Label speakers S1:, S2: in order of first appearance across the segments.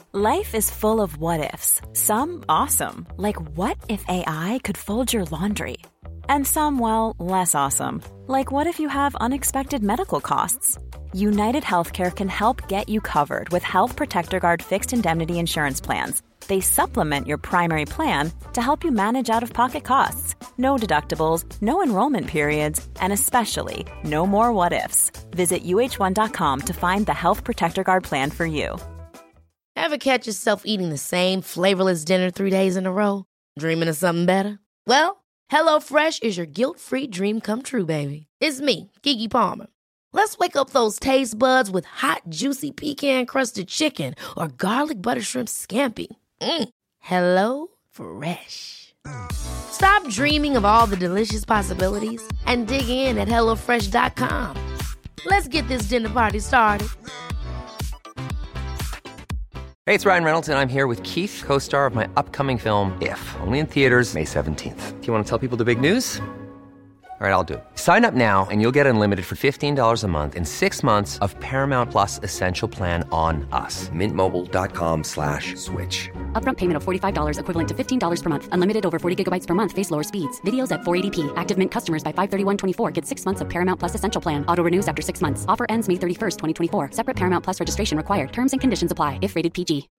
S1: Life is full of what-ifs. Some awesome, like what if AI could fold your laundry? And some, well, less awesome, like what if you have unexpected medical costs? United Healthcare can help get you covered with Health Protector Guard fixed indemnity insurance plans. They supplement your primary plan to help you manage out-of-pocket costs. No deductibles, no enrollment periods, and especially no more what-ifs. Visit uh1.com to find the Health Protector Guard plan for you.
S2: Ever catch yourself eating the same flavorless dinner 3 days in a row? Dreaming of something better? Well, HelloFresh is your guilt-free dream come true, baby. It's me, Keke Palmer. Let's wake up those taste buds with hot, juicy pecan-crusted chicken or garlic butter shrimp scampi. Hello Fresh. Stop dreaming of all the delicious possibilities and dig in at HelloFresh.com. Let's get this dinner party started.
S3: Hey, it's Ryan Reynolds, and I'm here with Keith, co-star of my upcoming film, If, only in theaters May 17th. Do you want to tell people the big news? All right, I'll do it. Sign up now and you'll get unlimited for $15 a month and 6 months of Paramount Plus Essential Plan on us. MintMobile.com/switch.
S4: Upfront payment of $45 equivalent to $15 per month. Unlimited over 40 gigabytes per month. Face lower speeds. Videos at 480p. Active Mint customers by 531.24 get 6 months of Paramount Plus Essential Plan. Auto renews after 6 months. Offer ends May 31st, 2024. Separate Paramount Plus registration required. Terms and conditions apply if rated PG.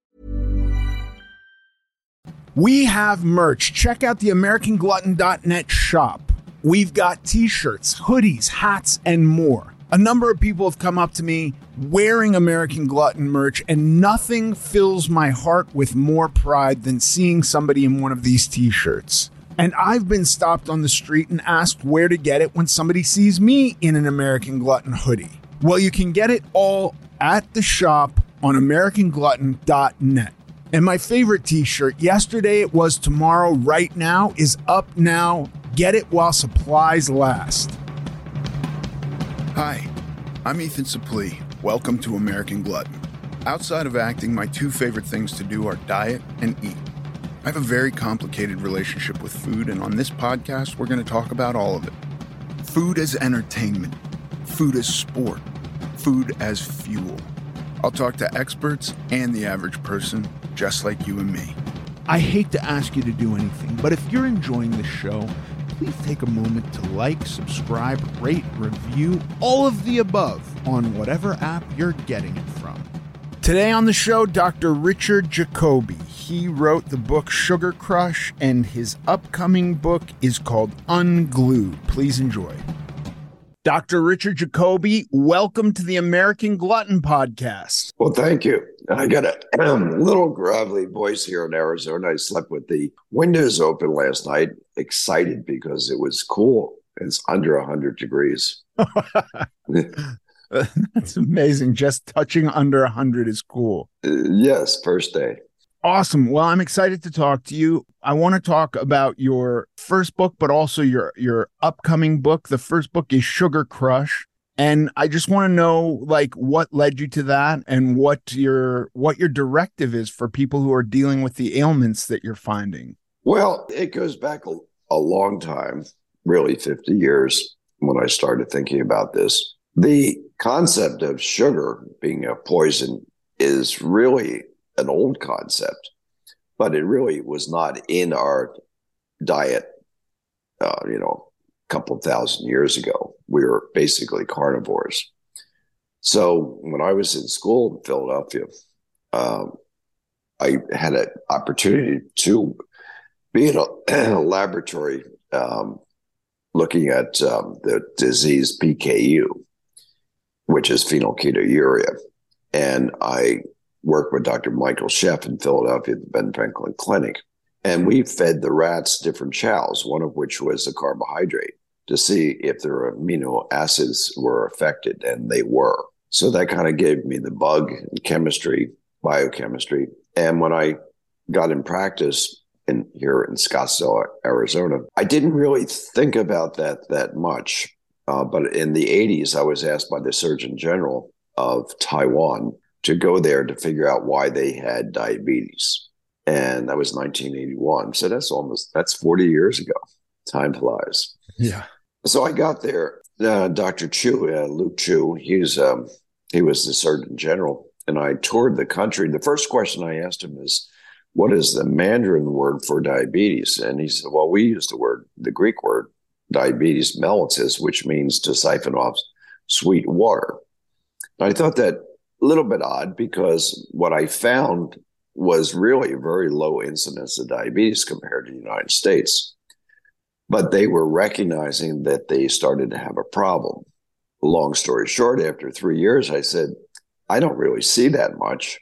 S5: We have merch. Check out the AmericanGlutton.net shop. We've got t-shirts, hoodies, hats, and more. A number of people have come up to me wearing American Glutton merch, and nothing fills my heart with more pride than seeing somebody in one of these t-shirts. And I've been stopped on the street and asked where to get it when somebody sees me in an American Glutton hoodie. Well, you can get it all at the shop on AmericanGlutton.net. And my favorite t-shirt, yesterday it was tomorrow, right now, is up now. Get it while supplies last.
S6: Hi, I'm Ethan Suplee. Welcome to American Glutton. Outside of acting, my two favorite things to do are diet and eat. I have a very complicated relationship with food, and on this podcast, we're going to talk about all of it. Food as entertainment, food as sport, food as fuel. I'll talk to experts and the average person, just like you and me.
S5: I hate to ask you to do anything, but if you're enjoying the show, please take a moment to like, subscribe, rate, review, all of the above on whatever app you're getting it from. Today on the show, Dr. Richard Jacoby. He wrote the book Sugar Crush, and his upcoming book is called Unglued. Please enjoy. Dr. Richard Jacoby, welcome to the American Glutton Podcast.
S7: Well, thank you. I got a little gravelly voice here in Arizona. I slept with the windows open last night, excited because it was cool. It's under 100 degrees.
S5: That's amazing. Just touching under 100 is cool.
S7: Yes, first day.
S5: Awesome. Well, I'm excited to talk to you. I want to talk about your first book, but also your upcoming book. The first book is Sugar Crush. And I just want to know, like, what led you to that and what your directive is for people who are dealing with the ailments that you're finding.
S7: Well, it goes back a long time, really 50 years when I started thinking about this. The concept of sugar being a poison is really an old concept, but it really was not in our diet, a couple thousand years ago. We were basically carnivores. So when I was in school in Philadelphia, I had an opportunity to be in a laboratory looking at the disease PKU, which is phenylketonuria. And I worked with Dr. Michael Sheff in Philadelphia at the Ben Franklin Clinic. And we fed the rats different chows, one of which was a carbohydrate, to see if their amino acids were affected, and they were. So that kind of gave me the bug in chemistry, biochemistry. And when I got in practice here in Scottsdale, Arizona, I didn't really think about that much. But in the 80s, I was asked by the Surgeon General of Taiwan to go there to figure out why they had diabetes. And that was 1981. So that's 40 years ago. Time flies.
S5: Yeah.
S7: So I got there. Dr. Chu, Luke Chu, he was the Surgeon General. and I toured the country, the first question I asked him is, what is the Mandarin word for diabetes? And he said, well, we use the Greek word, diabetes mellitus, which means to siphon off sweet water. I thought that a little bit odd because what I found was really a very low incidence of diabetes compared to the United States. But they were recognizing that they started to have a problem. Long story short, after 3 years, I said, I don't really see that much.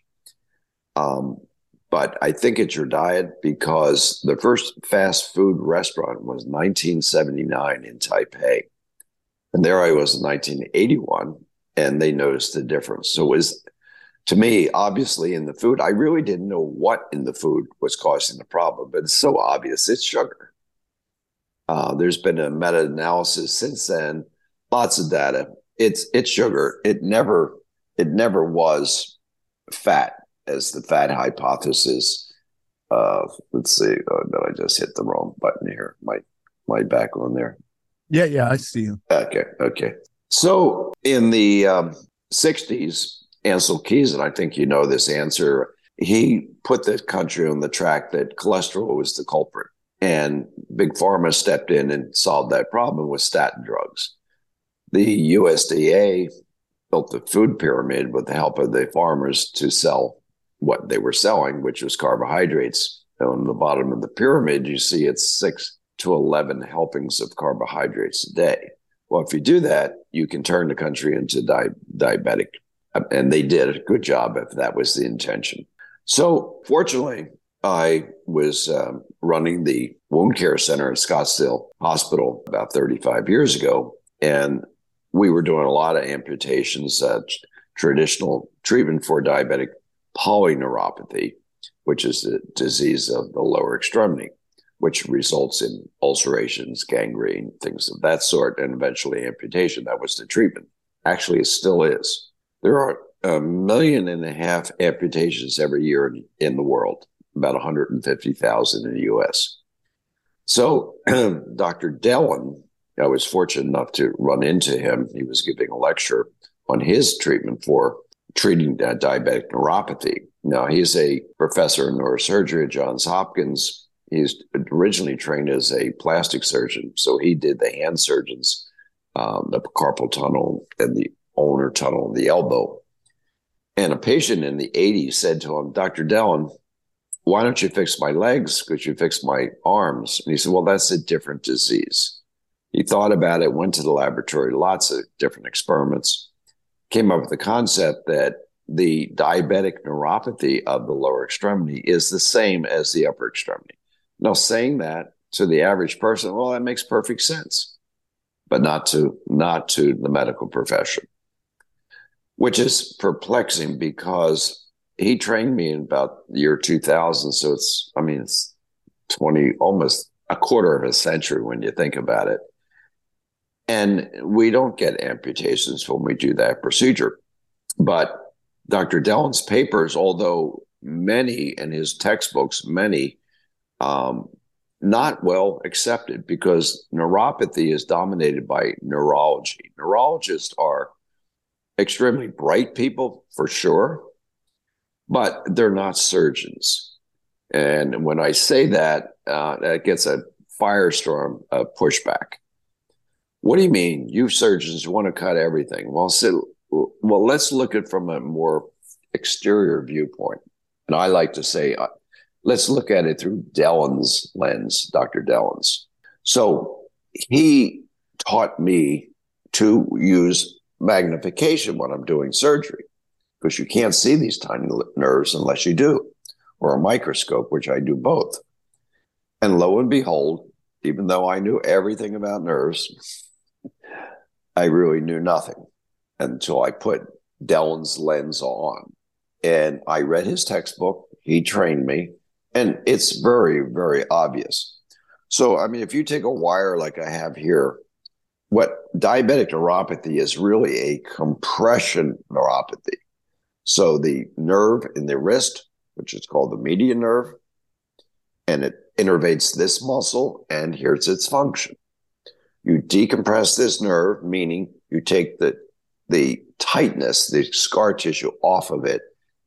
S7: But I think it's your diet, because the first fast food restaurant was 1979 in Taipei. And there I was in 1981, and they noticed the difference. So it was, to me, obviously in the food, I really didn't know what in the food was causing the problem, but it's so obvious. It's sugar. There's been a meta-analysis since then, lots of data. It's sugar. It never was fat, as the fat hypothesis. Let's see. No, I just hit the wrong button here. My back on there.
S5: Yeah, I see you.
S7: Okay. So in the 60s, Ansel Keys, and I think you know this answer, he put the country on the track that cholesterol was the culprit. And Big Pharma stepped in and solved that problem with statin drugs. The USDA built the food pyramid with the help of the farmers to sell what they were selling, which was carbohydrates. And on the bottom of the pyramid, you see it's 6 to 11 helpings of carbohydrates a day. Well, if you do that, you can turn the country into diabetic. And they did a good job if that was the intention. So fortunately, I was running the wound care center at Scottsdale Hospital about 35 years ago. And we were doing a lot of amputations, traditional treatment for diabetic polyneuropathy, which is the disease of the lower extremity, which results in ulcerations, gangrene, things of that sort, and eventually amputation. That was the treatment. Actually, it still is. There are 1.5 million amputations every year in the world, about 150,000 in the U.S. So Dr. Dellon, I was fortunate enough to run into him. He was giving a lecture on his treatment for treating diabetic neuropathy. Now, he's a professor in neurosurgery at Johns Hopkins. He's originally trained as a plastic surgeon. So he did the hand surgeons, the carpal tunnel and the ulnar tunnel in the elbow. And a patient in the 80s said to him, Dr. Dellon, why don't you fix my legs? Could you fix my arms? And he said, well, that's a different disease. He thought about it, went to the laboratory, lots of different experiments, came up with the concept that the diabetic neuropathy of the lower extremity is the same as the upper extremity. Now, saying that to the average person, well, that makes perfect sense, but not to the medical profession, which is perplexing because he trained me in about the year 2000. So it's 20, almost a quarter of a century when you think about it. And we don't get amputations when we do that procedure. But Dr. Dellon's papers, although many in his textbooks, not well accepted because neuropathy is dominated by neurology. Neurologists are extremely bright people for sure, but they're not surgeons. And when I say that, that gets a firestorm of pushback. What do you mean? You surgeons want to cut everything? Well, let's look at it from a more exterior viewpoint. And I like to say, let's look at it through Dellon's lens, Dr. Dellon's. So he taught me to use magnification when I'm doing surgery, because you can't see these tiny nerves unless you do, or a microscope, which I do both. And lo and behold, even though I knew everything about nerves, I really knew nothing until I put Dellon's lens on. And I read his textbook, he trained me, and it's very, very obvious. So, if you take a wire like I have here, what diabetic neuropathy is really a compression neuropathy. So the nerve in the wrist, which is called the median nerve, and it innervates this muscle, and here's its function. You decompress this nerve, meaning you take the tightness, the scar tissue off of it,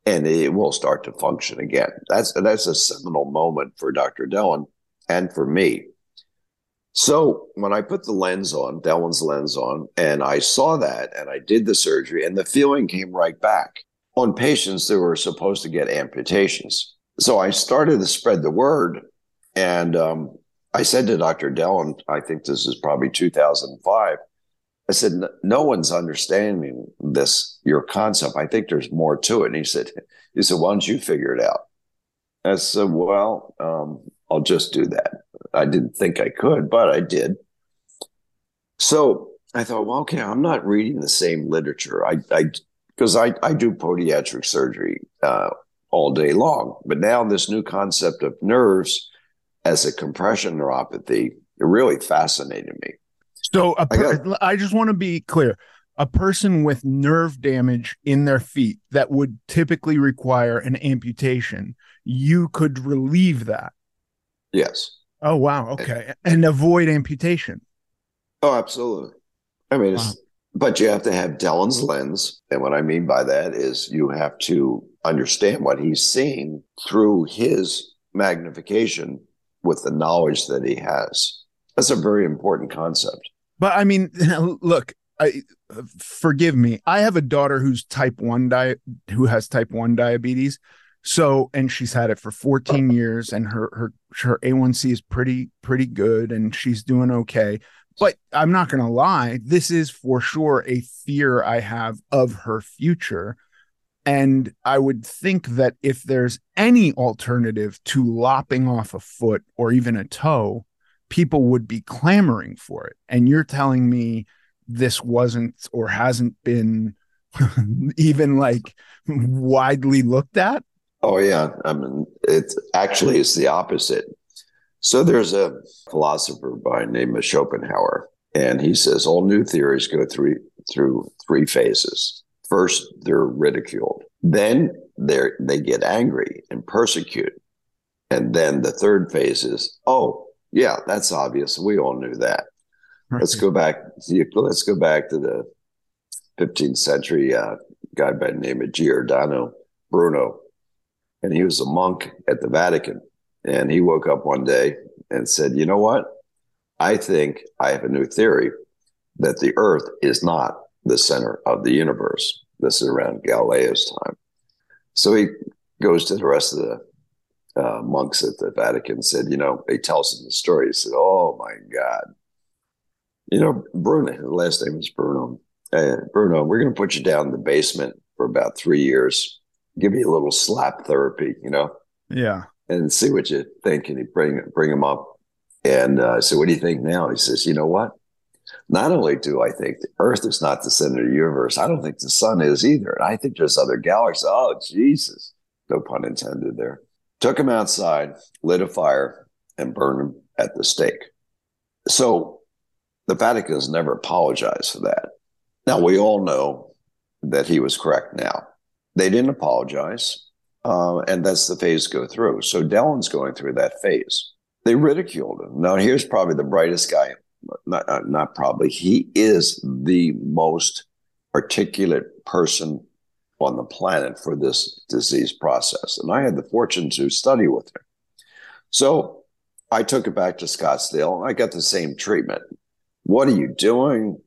S7: and it will start to function again. That's a seminal moment for Dr. Dellon and for me. So when I put the lens on, Dellon's lens on, and I saw that and I did the surgery, and the feeling came right back on patients that were supposed to get amputations. So I started to spread the word, and I said to Dr. Dellon, I think this is probably 2005, I said, no one's understanding this, your concept. I think there's more to it. And he said, why don't you figure it out? I said, well, I'll just do that. I didn't think I could, but I did. So I thought, well, okay, I'm not reading the same literature. Because I do podiatric surgery all day long. But now this new concept of nerves as a compression neuropathy, it really fascinated me.
S5: So I just want to be clear. A person with nerve damage in their feet that would typically require an amputation, you could relieve that.
S7: Yes.
S5: Oh, wow. Okay. And avoid amputation.
S7: Oh, absolutely. I mean, but you have to have Dellon's lens. And what I mean by that is you have to understand what he's seeing through his magnification with the knowledge that he has. That's a very important concept.
S5: But I mean, look, forgive me. I have a daughter who's who has type 1 diabetes. So, and she's had it for 14 years, and her A1C is pretty good, and she's doing okay. But I'm not going to lie, this is for sure a fear I have of her future. And I would think that if there's any alternative to lopping off a foot or even a toe, people would be clamoring for it. And you're telling me this wasn't or hasn't been even like widely looked at?
S7: Oh, yeah. I mean, it's the opposite. So there's a philosopher by the name of Schopenhauer, and he says all new theories go through three phases. First, they're ridiculed. Then they get angry and persecute. And then the third phase is, oh, yeah, that's obvious. We all knew that. Right. Let's go back to the 15th century guy by the name of Giordano Bruno. And he was a monk at the Vatican. And he woke up one day and said, you know what? I think I have a new theory that the earth is not the center of the universe. This is around Galileo's time. So he goes to the rest of the monks at the Vatican and said, he tells them the story. He said, oh my God. Bruno, the last name is Bruno. Bruno, we're going to put you down in the basement for about 3 years, give you a little slap therapy,
S5: Yeah.
S7: And see what you think. And he bring him up. And I said, what do you think now? He says, you know what? Not only do I think the earth is not the center of the universe, I don't think the sun is either. And I think there's other galaxies. Oh, Jesus. No pun intended there. Took him outside, lit a fire, and burned him at the stake. So the Vatican has never apologized for that. Now, we all know that he was correct now. They didn't apologize, and that's the phase go through. So Dellon's going through that phase. They ridiculed him. Now, here's probably the brightest guy. Not probably. He is the most articulate person on the planet for this disease process. And I had the fortune to study with him. So I took it back to Scottsdale. I got the same treatment. What are you doing?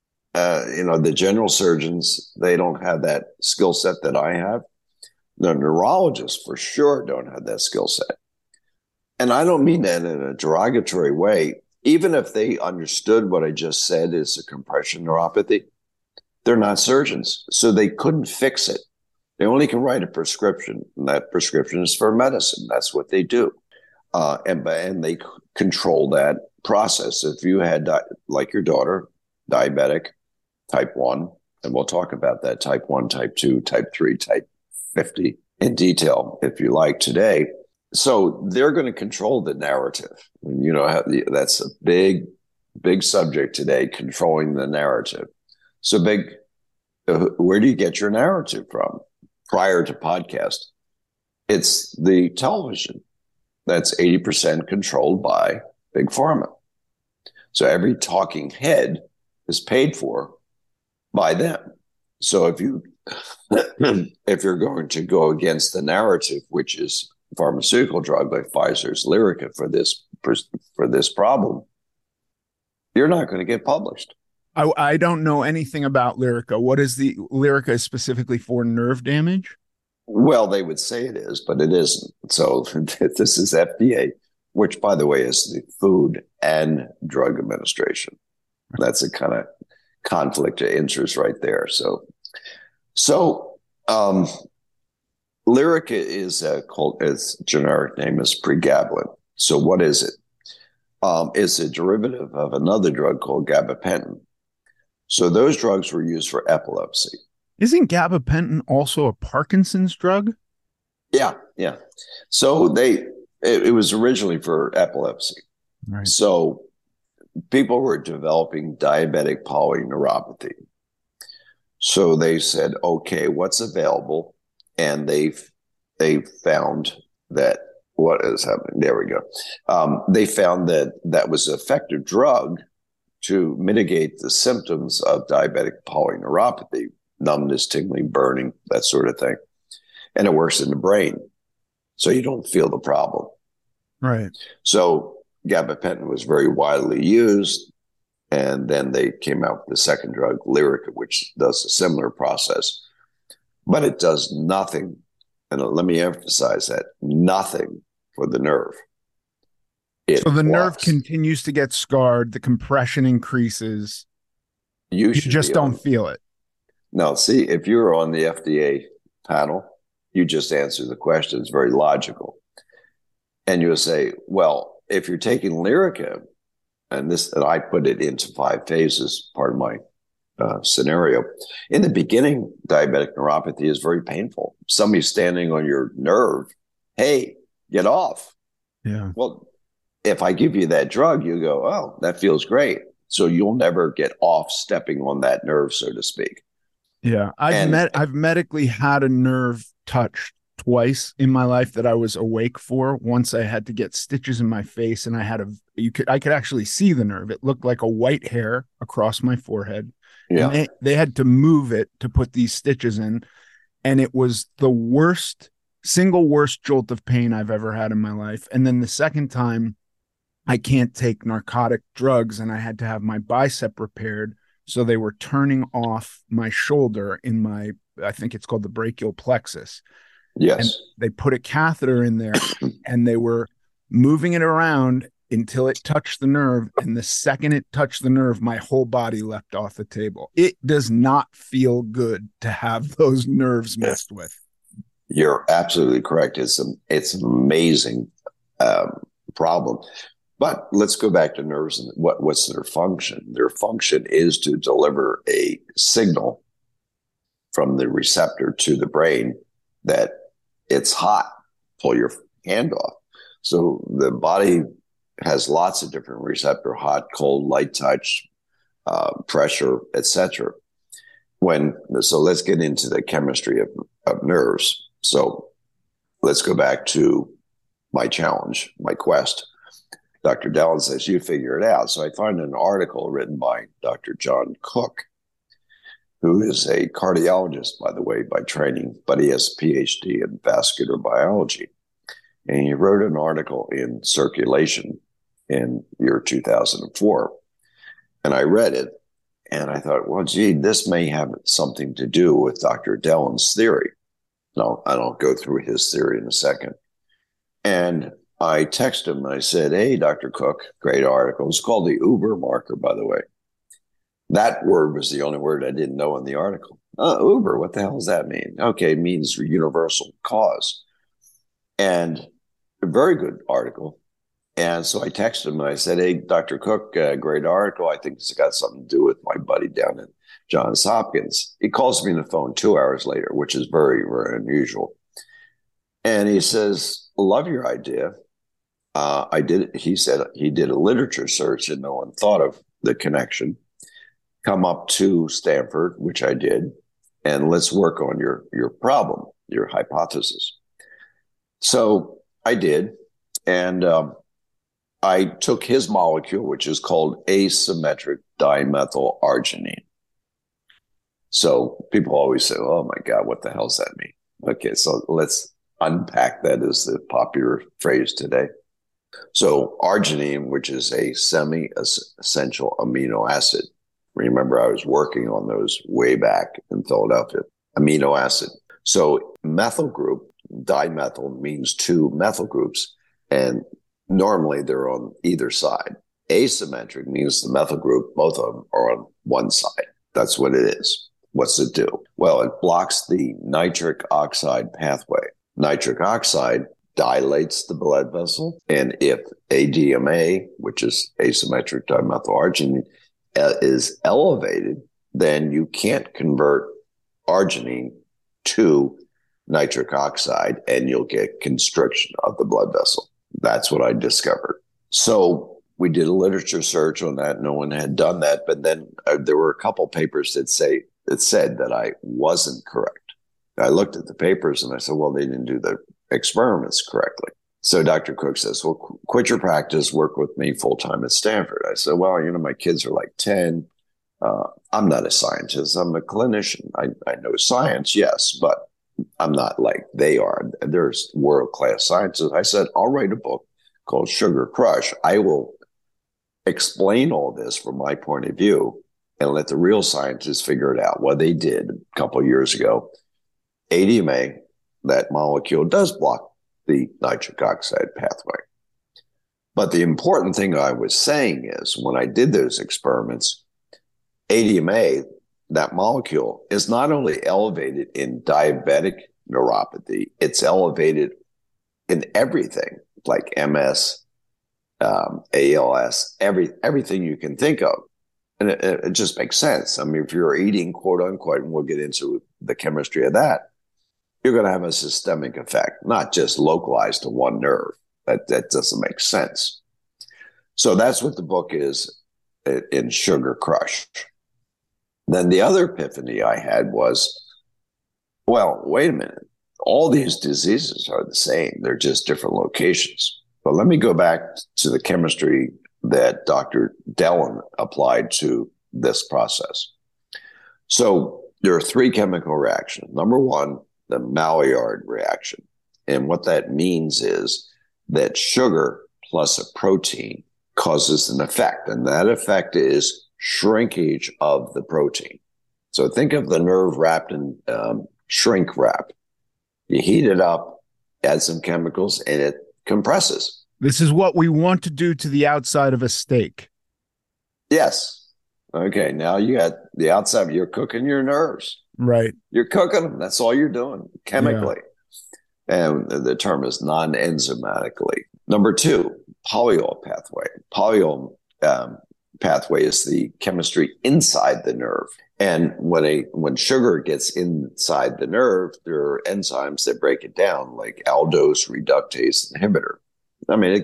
S7: The general surgeons, they don't have that skill set that I have. The neurologists for sure don't have that skill set. And I don't mean that in a derogatory way. Even if they understood what I just said is a compression neuropathy, they're not surgeons. So they couldn't fix it. They only can write a prescription, and that prescription is for medicine. That's what they do. And they control that process. If you had, like your daughter, diabetic, type 1, and we'll talk about that, type 1, type 2, type 3, type 50 in detail, if you like, today. So they're going to control the narrative. That's a big, big subject today, controlling the narrative. So where do you get your narrative from? Prior to podcast, it's the television. That's 80% controlled by Big Pharma. So every talking head is paid for by them. So if you if you're going to go against the narrative, which is pharmaceutical drug like Pfizer's Lyrica for this problem, you're not going to get published.
S5: I don't know anything about Lyrica. What is the Lyrica specifically for nerve damage?
S7: Well, they would say it is, but it isn't. So this is FDA, which, by the way, is the Food and Drug Administration. That's a kind of conflict of interest right there. So Lyrica is called, its generic name is pregabalin. So what is it? It's a derivative of another drug called gabapentin. So those drugs were used for epilepsy.
S5: Isn't gabapentin also a Parkinson's drug?
S7: Yeah. So it was originally for epilepsy.
S5: Right.
S7: So people were developing diabetic polyneuropathy. So they said, okay, what's available? And they found that, what is happening? There we go. They found that was an effective drug to mitigate the symptoms of diabetic polyneuropathy, numbness, tingling, burning, that sort of thing. And it works in the brain, so you don't feel the problem.
S5: Right.
S7: So gabapentin was very widely used. And then they came out with the second drug, Lyrica, which does a similar process. But it does nothing, and let me emphasize that, nothing for the nerve.
S5: So the nerve continues to get scarred, the compression increases. You just don't feel it.
S7: No, see, if you were on the FDA panel, you just answer the question. It's very logical. And you'll say, well, if you're taking Lyrica, and I put it into 5 phases, part of my scenario. In the beginning, diabetic neuropathy is very painful. Somebody's standing on your nerve. Hey, get off.
S5: Yeah.
S7: Well, if I give you that drug, you go, oh, that feels great. So you'll never get off stepping on that nerve, so to speak.
S5: Yeah. I've medically had a nerve touched twice in my life that I was awake for. Once I had to get stitches in my face, and I could actually see the nerve. It looked like a white hair across my forehead.
S7: Yeah.
S5: And they had to move it to put these stitches in. And it was the single worst jolt of pain I've ever had in my life. And then the second time, I can't take narcotic drugs, and I had to have my bicep repaired. So they were turning off my shoulder I think it's called the brachial plexus.
S7: Yes.
S5: And they put a catheter in there, and they were moving it around until it touched the nerve. And the second it touched the nerve, my whole body leapt off the table. It does not feel good to have those nerves messed with.
S7: You're absolutely correct. It's an amazing problem. But let's go back to nerves and what's their function. Their function is to deliver a signal from the receptor to the brain that it's hot, pull your hand off. So the body has lots of different receptor, hot, cold, light touch, pressure, etc. So let's get into the chemistry of nerves. So let's go back to my challenge, my quest. Dr. Dellon says, you figure it out. So I find an article written by Dr. John Cook, who is a cardiologist, by the way, by training, but he has a PhD in vascular biology. And he wrote an article in Circulation in year 2004. And I read it, and I thought, well, gee, this may have something to do with Dr. Dellon's theory. No, I'll go through his theory in a second. And I texted him and I said, hey, Dr. Cook, great article. It's called the Uber marker, by the way. That word was the only word I didn't know in the article. Uber, what the hell does that mean? Okay, it means universal cause. And a very good article. And so I texted him and I said, hey, Dr. Cook, great article. I think it's got something to do with my buddy down at Johns Hopkins. He calls me on the phone 2 hours later, which is very, very unusual. And he says, love your idea. He said he did a literature search and no one thought of the connection. Come up to Stanford, which I did, and let's work on your problem, your hypothesis. So I did, and I took his molecule, which is called asymmetric dimethylarginine. So people always say, oh my God, what the hell's that mean? Okay, so let's unpack that as the popular phrase today. So arginine, which is a semi-essential amino acid. Remember, I was working on those way back in Philadelphia. Amino acid. So methyl group, dimethyl means two methyl groups, and normally they're on either side. Asymmetric means the methyl group, both of them are on one side. That's what it is. What's it do? Well, it blocks the nitric oxide pathway. Nitric oxide dilates the blood vessel, and if ADMA, which is asymmetric dimethylarginine, is elevated, then you can't convert arginine to nitric oxide, and you'll get constriction of the blood vessel. That's what I discovered. So we did a literature search on that. No one had done that, but then there were a couple papers that said that I wasn't correct. I looked at the papers and I said, well, they didn't do the experiments correctly. So Dr. Cook says, well, quit your practice, work with me full-time at Stanford. I said, well, my kids are like 10. I'm not a scientist. I'm a clinician. I know science, yes, but I'm not like they are. There's world-class scientists. I said, I'll write a book called Sugar Crush. I will explain all this from my point of view and let the real scientists figure it out. What they did a couple of years ago, ADMA, that molecule does block the nitric oxide pathway. But the important thing I was saying is when I did those experiments, ADMA, that molecule, is not only elevated in diabetic neuropathy, it's elevated in everything like MS, ALS, everything you can think of. And it just makes sense. I mean, if you're eating, quote unquote, and we'll get into the chemistry of that, you're going to have a systemic effect, not just localized to one nerve. That doesn't make sense. So that's what the book is in Sugar Crush. Then the other epiphany I had was, well, wait a minute. All these diseases are the same. They're just different locations. But let me go back to the chemistry that Dr. Dellon applied to this process. So there are three chemical reactions. Number one, the Maillard reaction. And what that means is that sugar plus a protein causes an effect. And that effect is shrinkage of the protein. So think of the nerve wrapped in shrink wrap. You heat it up, add some chemicals, and it compresses.
S5: This is what we want to do to the outside of a steak.
S7: Yes. Okay, now you got the outside. You're cooking your nerves.
S5: Right.
S7: You're cooking them. That's all you're doing chemically. Yeah. And the term is non-enzymatically. Number two, polyol pathway. Polyol pathway is the chemistry inside the nerve. And when sugar gets inside the nerve, there are enzymes that break it down, like aldose reductase inhibitor. I mean,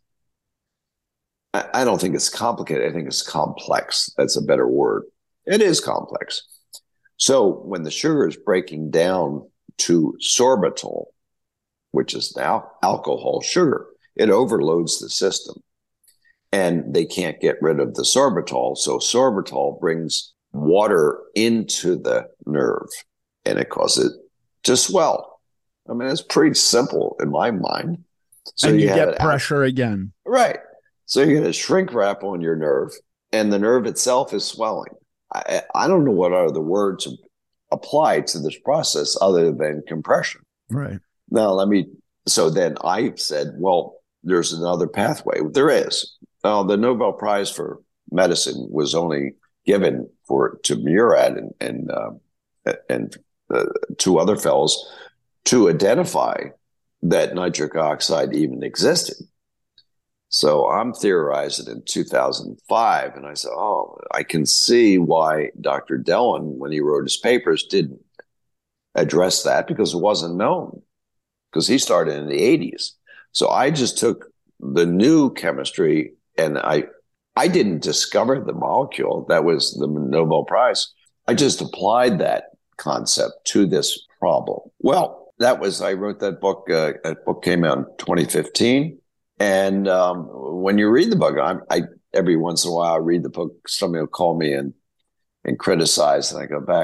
S7: I don't think it's complicated. I think it's complex. That's a better word. It is complex. So when the sugar is breaking down to sorbitol, which is now alcohol sugar, it overloads the system. And they can't get rid of the sorbitol. So sorbitol brings water into the nerve and it causes it to swell. I mean, it's pretty simple in my mind.
S5: So and you get pressure again.
S7: Right. So you get a shrink wrap on your nerve and the nerve itself is swelling. I don't know what are the words applied to this process other than compression.
S5: Right.
S7: Now, so then I said, well, there's another pathway. There is. The Nobel Prize for Medicine was only given to Murad and two other fellows to identify that nitric oxide even existed. So I'm theorizing in 2005, and I said, I can see why Dr. Dellon, when he wrote his papers, didn't address that because it wasn't known, because he started in the 80s. So I just took the new chemistry, and I didn't discover the molecule. That was the Nobel Prize. I just applied that concept to this problem. Well, I wrote that book. That book came out in 2015. And when you read the book, I every once in a while I read the book. Somebody will call me and criticize, and I go back.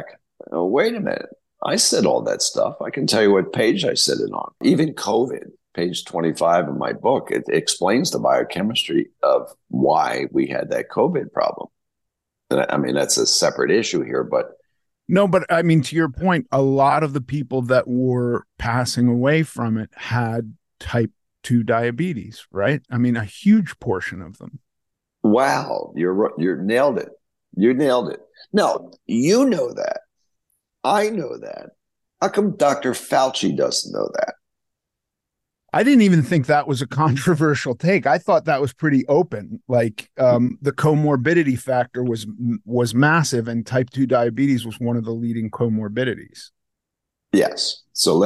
S7: Oh, wait a minute. I said all that stuff. I can tell you what page I said it on. Even COVID, page 25 of my book, it explains the biochemistry of why we had that COVID problem. I mean, that's a separate issue here, but
S5: no, but I mean, to your point, a lot of the people that were passing away from it had type 2 diabetes, right? I mean, a huge portion of them.
S7: Wow, you're nailed it. You nailed it. No, you know that. I know that. How come Dr. Fauci doesn't know that?
S5: I didn't even think that was a controversial take. I thought that was pretty open. Like the comorbidity factor was massive, and type 2 diabetes was one of the leading comorbidities.
S7: Yes. So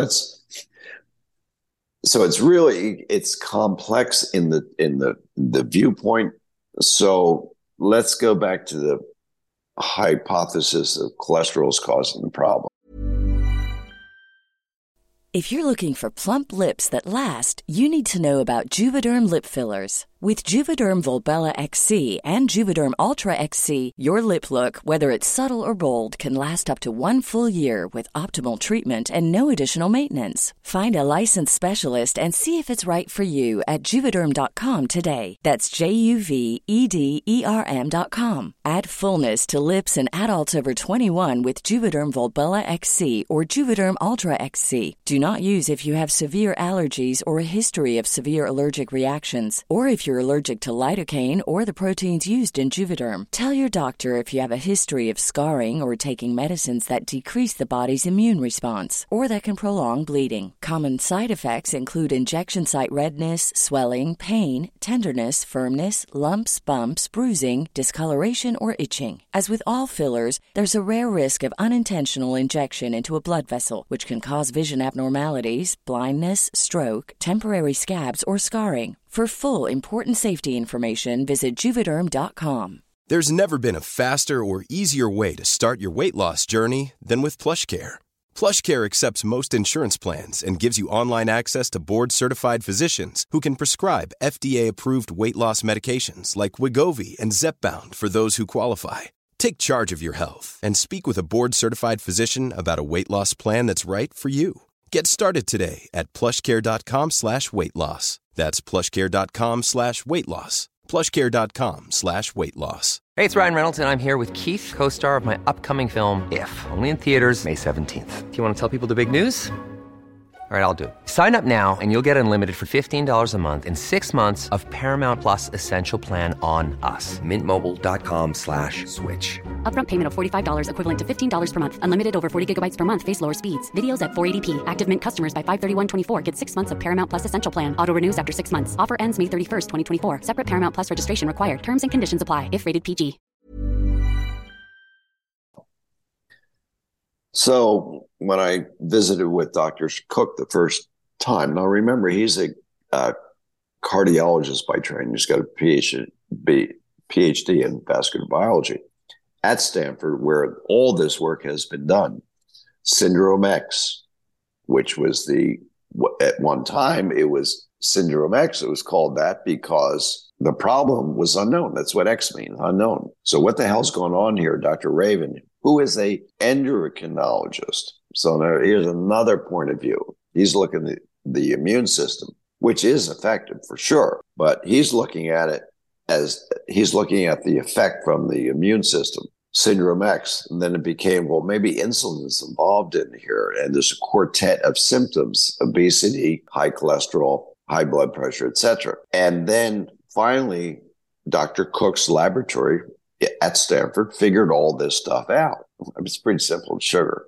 S7: it's complex in the viewpoint. So let's go back to the hypothesis of cholesterol is causing the problem.
S8: If you're looking for plump lips that last, you need to know about Juvederm lip fillers. With Juvederm Volbella XC and Juvederm Ultra XC, your lip look, whether it's subtle or bold, can last up to 1 full year with optimal treatment and no additional maintenance. Find a licensed specialist and see if it's right for you at Juvederm.com today. That's JUVEDERM.com. Add fullness to lips in adults over 21 with Juvederm Volbella XC or Juvederm Ultra XC. Do not use if you have severe allergies or a history of severe allergic reactions, or if you're allergic to lidocaine or the proteins used in Juvederm. Tell your doctor if you have a history of scarring or taking medicines that decrease the body's immune response or that can prolong bleeding. Common side effects include injection site redness, swelling, pain, tenderness, firmness, lumps, bumps, bruising, discoloration, or itching. As with all fillers, there's a rare risk of unintentional injection into a blood vessel, which can cause vision abnormalities, blindness, stroke, temporary scabs, or scarring. For full, important safety information, visit Juvederm.com.
S9: There's never been a faster or easier way to start your weight loss journey than with PlushCare. PlushCare accepts most insurance plans and gives you online access to board-certified physicians who can prescribe FDA-approved weight loss medications like Wegovy and Zepbound for those who qualify. Take charge of your health and speak with a board-certified physician about a weight loss plan that's right for you. Get started today at plushcare.com/weight-loss. That's plushcare.com/weight-loss. plushcare.com/weight-loss.
S3: Hey, it's Ryan Reynolds, and I'm here with Keith, co-star of my upcoming film, If, only in theaters May 17th. Do you want to tell people the big news? All right, I'll do it. Sign up now and you'll get unlimited for $15 a month and 6 months of Paramount Plus Essential Plan on us. MintMobile.com/switch.
S4: Upfront payment of $45 equivalent to $15 per month. Unlimited over 40 gigabytes per month. Face lower speeds. Videos at 480p. Active Mint customers by 531.24 get 6 months of Paramount Plus Essential Plan. Auto renews after 6 months. Offer ends May 31st, 2024. Separate Paramount Plus registration required. Terms and conditions apply if rated PG.
S7: So when I visited with Dr. Cook the first time, now remember, he's a cardiologist by training. He's got a PhD in vascular biology at Stanford, where all this work has been done. Syndrome X, which was at one time, it was Syndrome X. It was called that because the problem was unknown. That's what X means, unknown. So what the hell's going on here, Dr. Raven, who is a endocrinologist? So now here's another point of view. He's looking at the immune system, which is effective for sure, but he's looking at it as he's looking at the effect from the immune system, Syndrome X. And then it became, well, maybe insulin is involved in here. And there's a quartet of symptoms: obesity, high cholesterol, high blood pressure, etc. And then finally, Dr. Cook's laboratory at Stanford figured all this stuff out. It's pretty simple, sugar.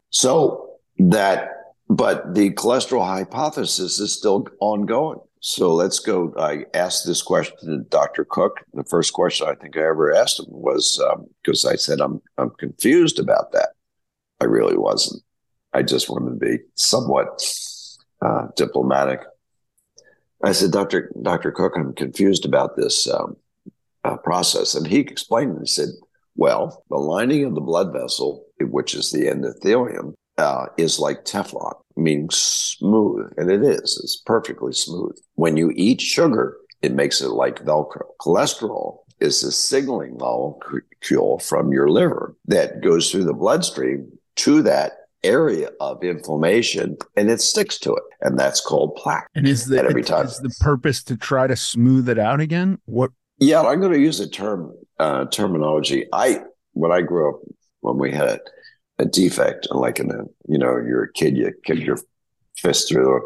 S7: But the cholesterol hypothesis is still ongoing. So let's go. I asked this question to Dr. Cook. The first question I think I ever asked him was, because I said, I'm confused about that. I really wasn't. I just wanted to be somewhat diplomatic. I said, Dr. Cook, I'm confused about this process. And he explained and said, well, the lining of the blood vessel, which is the endothelium, is like Teflon, meaning smooth. And it is. It's perfectly smooth. When you eat sugar, it makes it like Velcro. Cholesterol is a signaling molecule from your liver that goes through the bloodstream to that area of inflammation and it sticks to it. And that's called plaque.
S5: And is the purpose to try to smooth it out again? What?
S7: Yeah, I'm going to use a terminology. When I grew up, when we had a defect, like you're a kid, you kick your fist through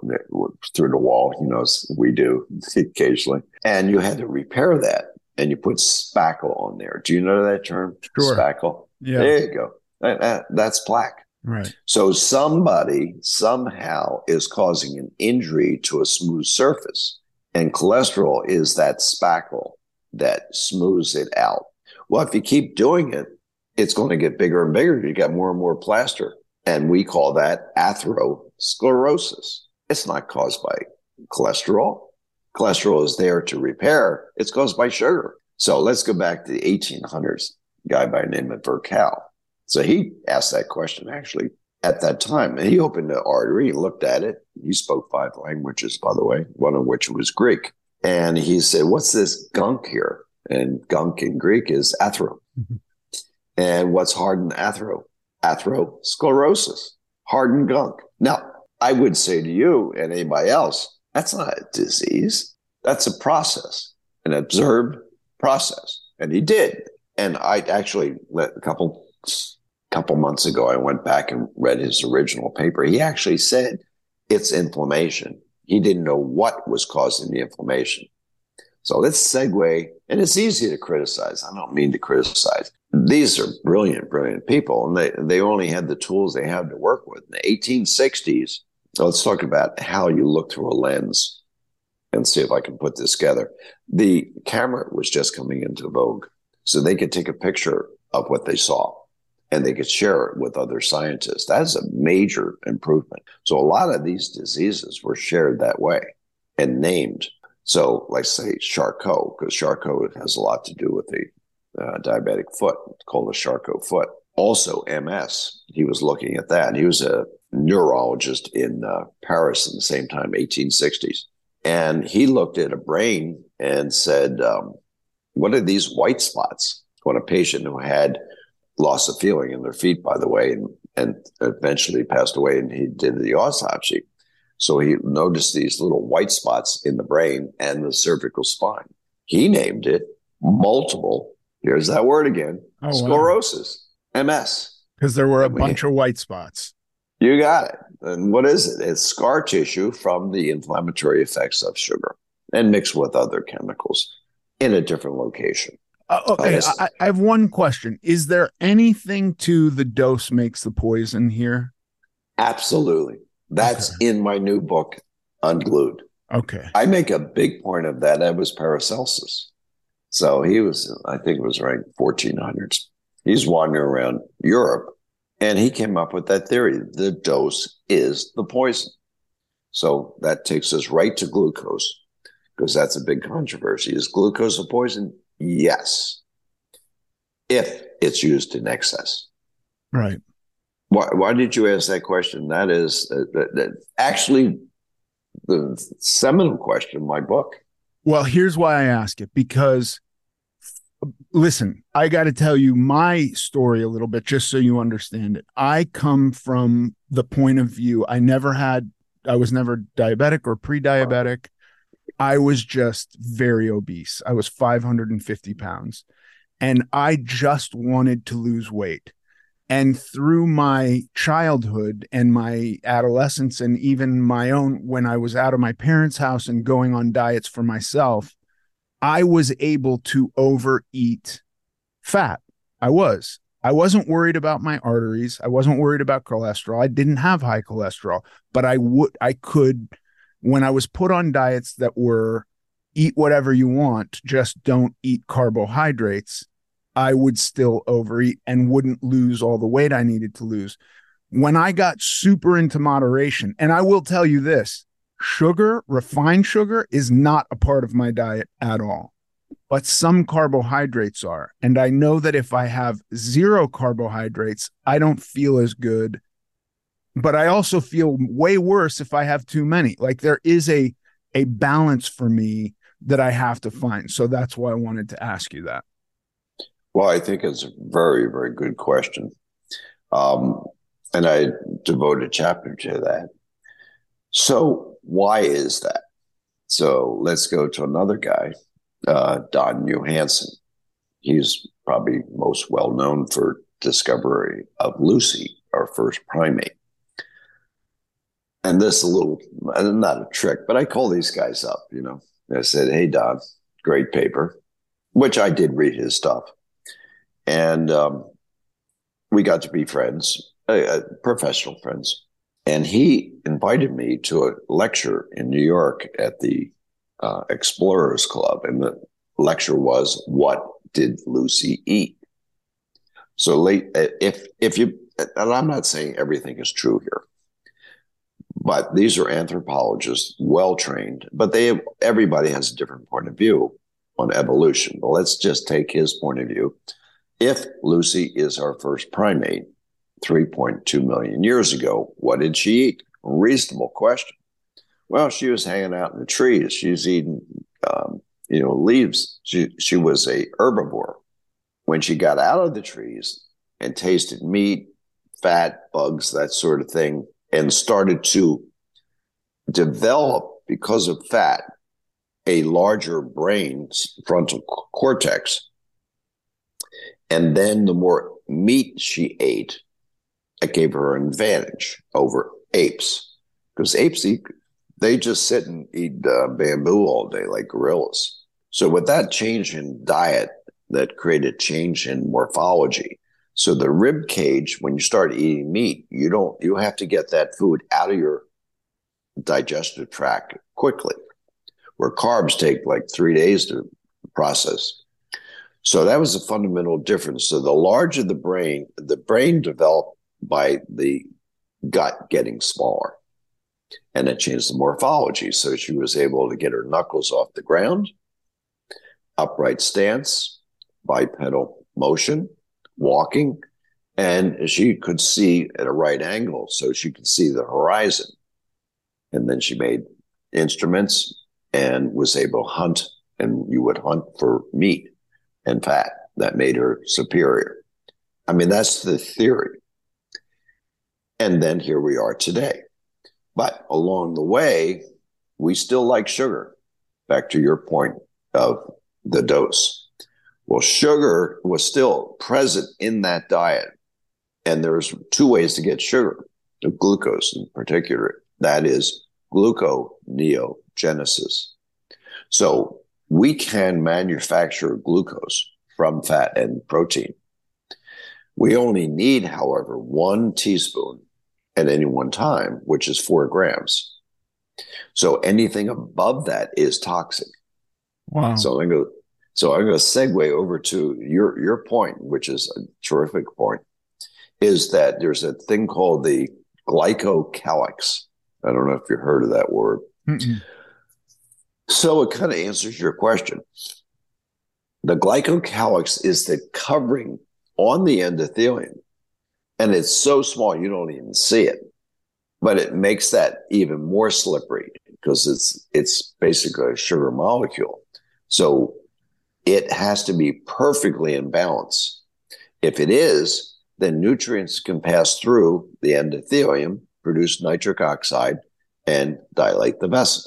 S7: the wall, as we do occasionally, and you had to repair that, and you put spackle on there. Do you know that term?
S5: Sure.
S7: Spackle.
S5: Yeah.
S7: There you go. That's plaque.
S5: Right.
S7: So somebody somehow is causing an injury to a smooth surface, and cholesterol is that spackle that smooths it out. Well, if you keep doing it, it's going to get bigger and bigger. You got more and more plaster. And we call that atherosclerosis. It's not caused by cholesterol. Cholesterol is there to repair. It's caused by sugar. So let's go back to the 1800s, a guy by the name of Virchow. So he asked that question actually at that time. And he opened the artery, looked at it. He spoke 5 languages, by the way, one of which was Greek. And he said, what's this gunk here? And gunk in Greek is athero. Mm-hmm. And what's hardened athero? Atherosclerosis, hardened gunk. Now, I would say to you and anybody else, that's not a disease. That's a process, an observed process. And he did. And I actually, a couple months ago, I went back and read his original paper. He actually said it's inflammation. He didn't know what was causing the inflammation. So let's segue, and it's easy to criticize. I don't mean to criticize. These are brilliant, brilliant people, and they only had the tools they had to work with. In the 1860s, let's talk about how you look through a lens and see if I can put this together. The camera was just coming into vogue, so they could take a picture of what they saw, and they could share it with other scientists. That's a major improvement. So a lot of these diseases were shared that way and named. So, like say Charcot, because Charcot has a lot to do with the diabetic foot. It's called the Charcot foot. Also, MS. He was looking at that. He was a neurologist in Paris in the same time, 1860s. And he looked at a brain and said, what are these white spots? On a patient who had loss of feeling in their feet, by the way, and eventually passed away, and he did the autopsy. So he noticed these little white spots in the brain and the cervical spine. He named it multiple, here's that word again, sclerosis, MS.
S5: Because there were a bunch of white spots.
S7: You got it. And what is it? It's scar tissue from the inflammatory effects of sugar and mixed with other chemicals in a different location.
S5: Okay, I have one question. Is there anything to the dose makes the poison here?
S7: Absolutely. That's in my new book, Unglued.
S5: Okay.
S7: I make a big point of that. That was Paracelsus. So he was, I think it was around 1400s. He's wandering around Europe, and he came up with that theory. The dose is the poison. So that takes us right to glucose, because that's a big controversy. Is glucose a poison? Yes. If it's used in excess.
S5: Right.
S7: Why did you ask that question? That is actually the seminal question in my book.
S5: Well, here's why I ask it, because listen, I got to tell you my story a little bit, just so you understand it. I come from the point of view, I was never diabetic or pre-diabetic. I was just very obese. I was 550 pounds, and I just wanted to lose weight. And through my childhood and my adolescence, and even my own, when I was out of my parents' house and going on diets for myself, I was able to overeat fat. I wasn't worried about my arteries. I wasn't worried about cholesterol. I didn't have high cholesterol, but I could, when I was put on diets that were eat whatever you want, just don't eat carbohydrates, I would still overeat and wouldn't lose all the weight I needed to lose. When I got super into moderation, and I will tell you this, sugar, refined sugar, is not a part of my diet at all, but some carbohydrates are. And I know that if I have 0 carbohydrates, I don't feel as good, but I also feel way worse if I have too many. Like there is a balance for me that I have to find. So that's why I wanted to ask you that.
S7: Well, I think it's a very, very good question. And I devoted a chapter to that. So why is that? So let's go to another guy, Don Johanson. He's probably most well known for discovery of Lucy, our first primate. And this a little, not a trick, but I call these guys up, I said, hey, Don, great paper, which I did read his stuff. And we got to be friends, professional friends. And he invited me to a lecture in New York at the Explorers Club. And the lecture was, what did Lucy eat? So if you, and I'm not saying everything is true here, but these are anthropologists, well-trained, but everybody has a different point of view on evolution. But let's just take his point of view. If Lucy is our first primate, 3.2 million years ago, what did she eat? Reasonable question. Well, she was hanging out in the trees. She was eating, leaves. She was a herbivore. When she got out of the trees and tasted meat, fat, bugs, that sort of thing, and started to develop, because of fat, a larger brain, frontal cortex. And then the more meat she ate, it gave her an advantage over apes. Because apes, they just sit and eat bamboo all day like gorillas. So with that change in diet, that created change in morphology. So the rib cage, when you start eating meat, you have to get that food out of your digestive tract quickly, where carbs take like 3 days to process. So that was a fundamental difference. So the larger the brain developed by the gut getting smaller, and it changed the morphology. So she was able to get her knuckles off the ground, upright stance, bipedal motion, walking, and she could see at a right angle, so she could see the horizon. And then she made instruments and was able to hunt, and you would hunt for meat and fat. That made her superior. I mean, that's the theory. And then here we are today. But along the way, we still like sugar. Back to your point of the dose. Well, sugar was still present in that diet. And there's two ways to get sugar, glucose in particular. That is gluconeogenesis. So we can manufacture glucose from fat and protein. We only need, however, 1 teaspoon at any one time, which is 4 grams. So anything above that is toxic.
S5: Wow.
S7: So I'm going to segue over to your point, which is a terrific point, is that there's a thing called the glycocalyx. I don't know if you've heard of that word. Mm-mm. So it kind of answers your question. The glycocalyx is the covering on the endothelium, and it's so small you don't even see it. But it makes that even more slippery because it's basically a sugar molecule. So it has to be perfectly in balance. If it is, then nutrients can pass through the endothelium, produce nitric oxide, and dilate the vessel.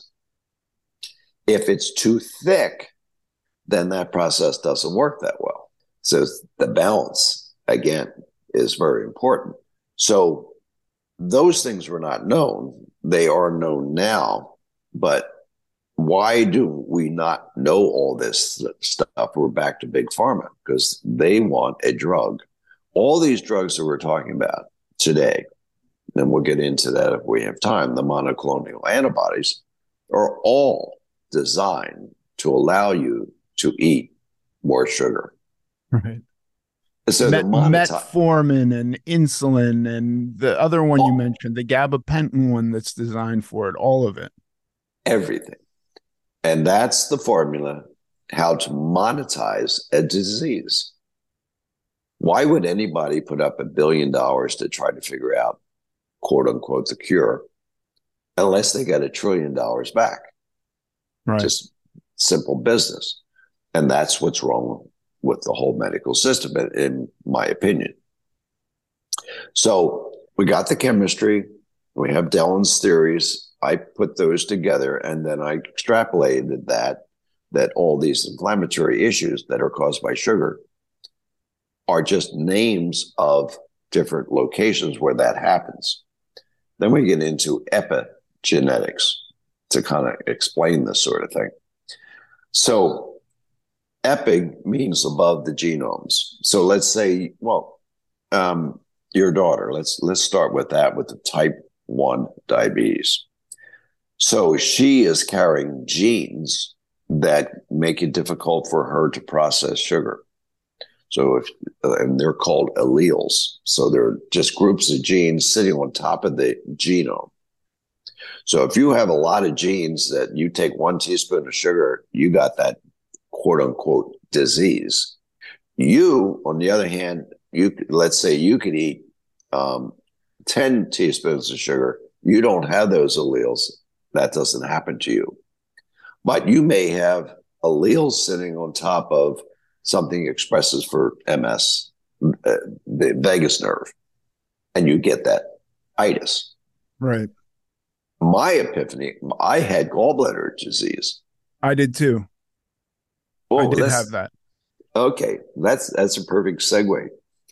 S7: If it's too thick, then that process doesn't work that well. So the balance, again, is very important. So those things were not known. They are known now, but why do we not know all this stuff? We're back to Big Pharma because they want a drug. All these drugs that we're talking about today, and we'll get into that if we have time, the monoclonal antibodies are all designed to allow you to eat more sugar.
S5: Right.
S7: So
S5: metformin and insulin and the other one you mentioned, the gabapentin one that's designed for it, all of it.
S7: Everything. And that's the formula, how to monetize a disease. Why would anybody put up $1 billion to try to figure out, quote unquote, the cure, unless they got $1 trillion back?
S5: Right.
S7: Just simple business. And that's what's wrong with the whole medical system, in my opinion. So we got the chemistry. We have Dellen's theories. I put those together, and then I extrapolated that all these inflammatory issues that are caused by sugar are just names of different locations where that happens. Then we get into epigenetics to kind of explain this sort of thing. So epi means above the genomes. So let's say, your daughter, let's start with that, with the type 1 diabetes. So she is carrying genes that make it difficult for her to process sugar. So and they're called alleles. So they're just groups of genes sitting on top of the genome. So if you have a lot of genes that you take 1 teaspoon of sugar, you got that quote unquote disease. You, on the other hand, let's say you could eat 10 teaspoons of sugar. You don't have those alleles. That doesn't happen to you. But you may have alleles sitting on top of something expresses for MS, the vagus nerve, and you get that itis.
S5: Right.
S7: My epiphany, I had gallbladder disease.
S5: I did too. I did have that.
S7: Okay, that's a perfect segue.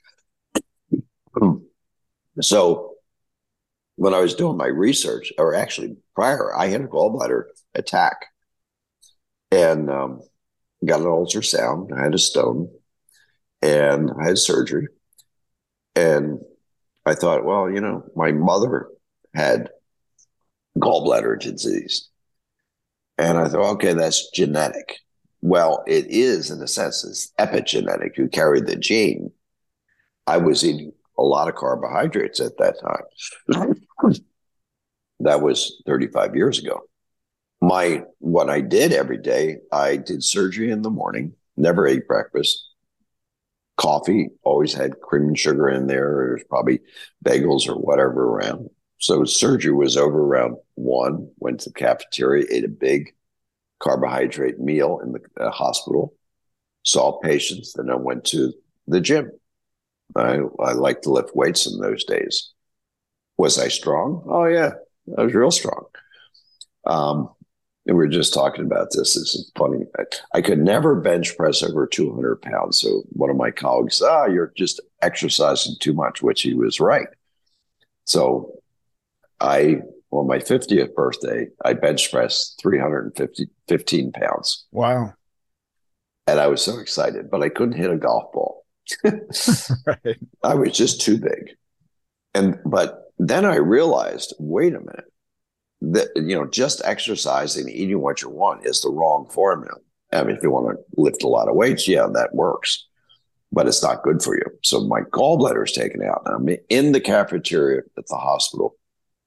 S7: So when I was doing my research, or actually prior, I had a gallbladder attack and got an ultrasound. I had a stone and I had surgery. And I thought, well, my mother had gallbladder disease. And I thought, okay, that's genetic. Well, it is, in a sense, it's epigenetic. You carry the gene. I was eating a lot of carbohydrates at that time. That was 35 years ago. What I did every day, I did surgery in the morning, never ate breakfast. Coffee, always had cream and sugar in there. There's probably bagels or whatever around. So surgery was over around 1, went to the cafeteria, ate a big carbohydrate meal in the hospital, saw patients, then I went to the gym. I liked to lift weights in those days. Was I strong? Oh, yeah, I was real strong. And we were just talking about this. This is funny. I could never bench press over 200 pounds. So one of my colleagues, you're just exercising too much, which he was right. So on my 50th birthday, I bench pressed 315 pounds.
S5: Wow.
S7: And I was so excited, but I couldn't hit a golf ball.
S5: Right.
S7: I was just too big. But then I realized, wait a minute, that, just exercising, eating what you want is the wrong formula. I mean, if you want to lift a lot of weights, yeah, that works, but it's not good for you. So my gallbladder is taken out. I'm in the cafeteria at the hospital.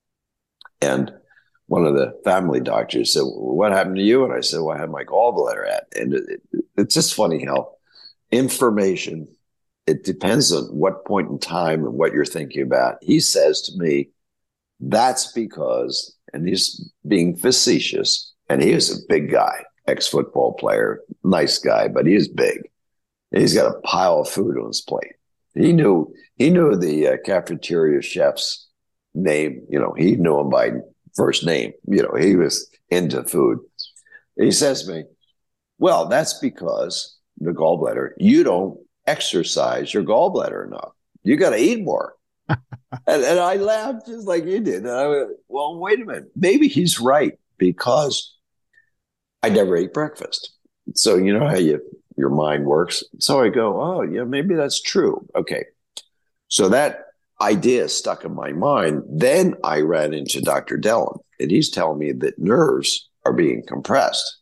S7: And one of the family doctors said, well, what happened to you? And I said, well, I had my gallbladder out. And it's just funny how information, it depends on what point in time and what you're thinking about. He says to me, that's because, and he's being facetious, and he was a big guy, ex-football player, nice guy, but he is big. And he's got a pile of food on his plate. He knew the cafeteria chef's name, he knew him by first name, he was into food. And he says to me, well, that's because the gallbladder, you don't exercise your gallbladder enough. You got to eat more. and I laughed just like you did. And I went, well, wait a minute. Maybe he's right, because I never ate breakfast. So you know how your mind works. So I go, oh, yeah, maybe that's true. Okay. So that idea stuck in my mind. Then I ran into Dr. Dellen, and he's telling me that nerves are being compressed.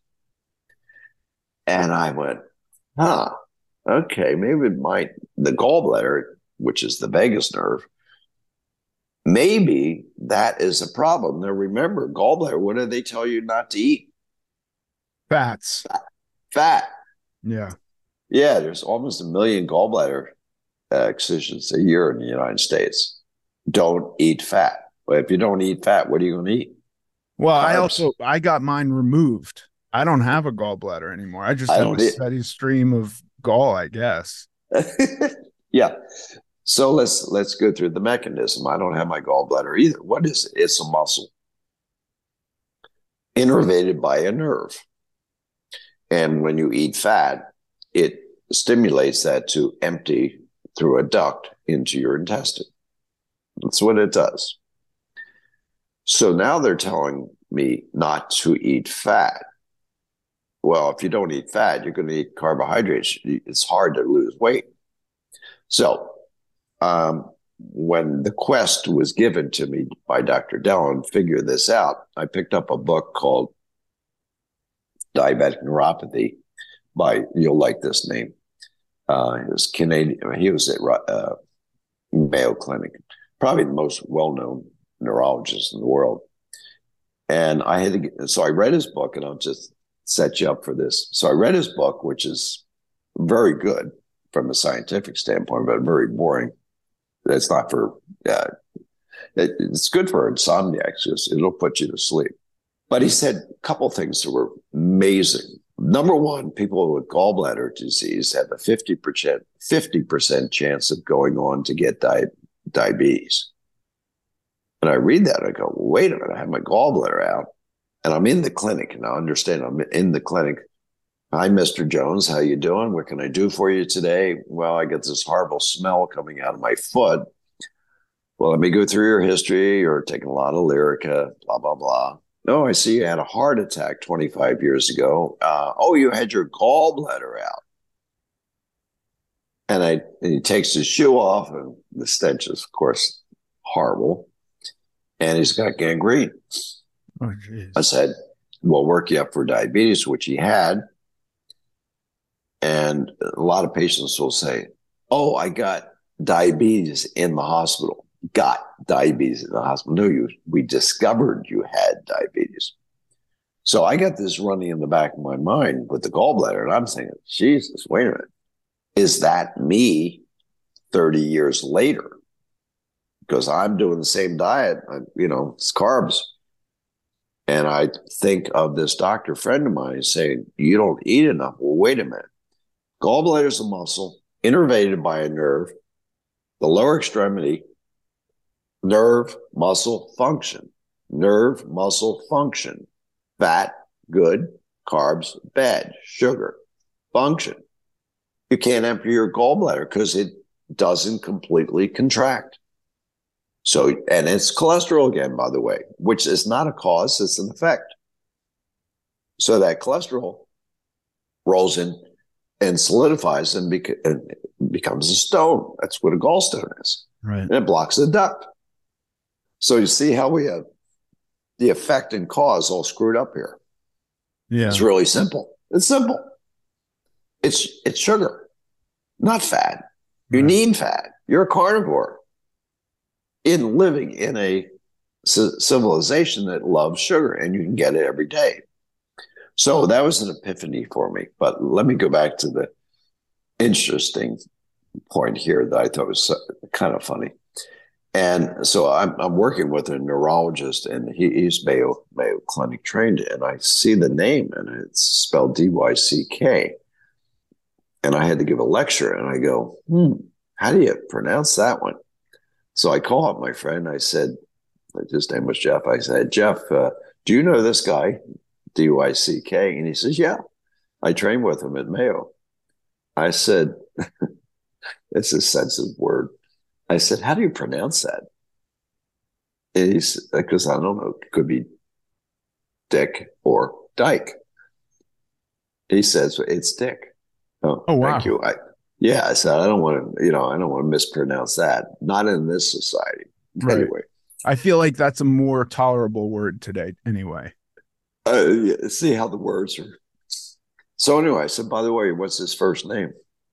S7: And I went, okay, maybe the gallbladder, which is the vagus nerve, maybe that is a problem. Now remember, gallbladder, what do they tell you not to eat?
S5: Fats.
S7: Fat.
S5: Yeah.
S7: Yeah, there's almost 1 million gallbladder excisions a year in the United States. Don't eat fat. Well, if you don't eat fat, what are you going to eat?
S5: Well,
S7: Carbs.
S5: I got mine removed. I don't have a gallbladder anymore. I just have a steady stream of gall, I guess.
S7: Yeah. So let's go through the mechanism. I don't have my gallbladder either. What is it? It's a muscle innervated by a nerve. And when you eat fat, it stimulates that to empty through a duct into your intestine. That's what it does. So now they're telling me not to eat fat. Well, if you don't eat fat, you're going to eat carbohydrates. It's hard to lose weight. So when the quest was given to me by Dr. Dellon, figure this out, I picked up a book called Diabetic Neuropathy by, you'll like this name. He was Canadian. He was at Mayo Clinic, probably the most well-known neurologist in the world. And so I read his book, and I'll just set you up for this. So I read his book, which is very good from a scientific standpoint, but very boring. It's not for, it's good for insomniacs, because it'll put you to sleep. But he said a couple things that were amazing. Number one, people with gallbladder disease have a 50% chance of going on to get diabetes. And I read that, and I go, well, wait a minute, I have my gallbladder out, and I'm in the clinic. And I understand I'm in the clinic. Hi, Mr. Jones, how you doing? What can I do for you today? Well, I get this horrible smell coming out of my foot. Well, let me go through your history. You're taking a lot of Lyrica, blah, blah, blah. No, I see you had a heart attack 25 years ago. You had your gallbladder out. And he takes his shoe off, and the stench is, of course, horrible. And he's got gangrene.
S5: Oh, geez.
S7: I said, we'll work you up for diabetes, which he had. And a lot of patients will say, oh, I got diabetes in the hospital. Got diabetes in the hospital. No, we discovered you had diabetes. So I got this running in the back of my mind with the gallbladder, and I'm thinking, Jesus, wait a minute. Is that me 30 years later? Because I'm doing the same diet, it's carbs. And I think of this doctor friend of mine saying, you don't eat enough. Well, wait a minute. Gallbladder is a muscle innervated by a nerve, the lower extremity, nerve, muscle, function. Nerve, muscle, function. Fat, good. Carbs, bad. Sugar, function. You can't empty your gallbladder because it doesn't completely contract. So, and it's cholesterol again, by the way, which is not a cause, it's an effect. So that cholesterol rolls in and solidifies and becomes a stone. That's what a gallstone is.
S5: Right.
S7: And it blocks the duct. So you see how we have the effect and cause all screwed up here.
S5: Yeah.
S7: It's really simple. It's simple. It's sugar, not fat. You need fat. You're a carnivore living in a civilization that loves sugar, and you can get it every day. So that was an epiphany for me. But let me go back to the interesting point here that I thought was kind of funny. And so I'm working with a neurologist, and he's Mayo Clinic trained, and I see the name, and it's spelled D-Y-C-K. And I had to give a lecture, and I go, how do you pronounce that one? So I call up my friend. I said, his name was Jeff. I said, Jeff, do you know this guy, D-Y-C-K? And he says, yeah, I trained with him at Mayo. I said, it's a sensitive word. I said, how do you pronounce that? And he said, because I don't know, it could be Dick or Dyke. He says, it's Dick. Oh, wow. Thank you. I said, I don't want to mispronounce that. Not in this society.
S5: Right.
S7: Anyway.
S5: I feel like that's a more tolerable word today anyway.
S7: See how the words are. So anyway, I said, by the way, what's his first name?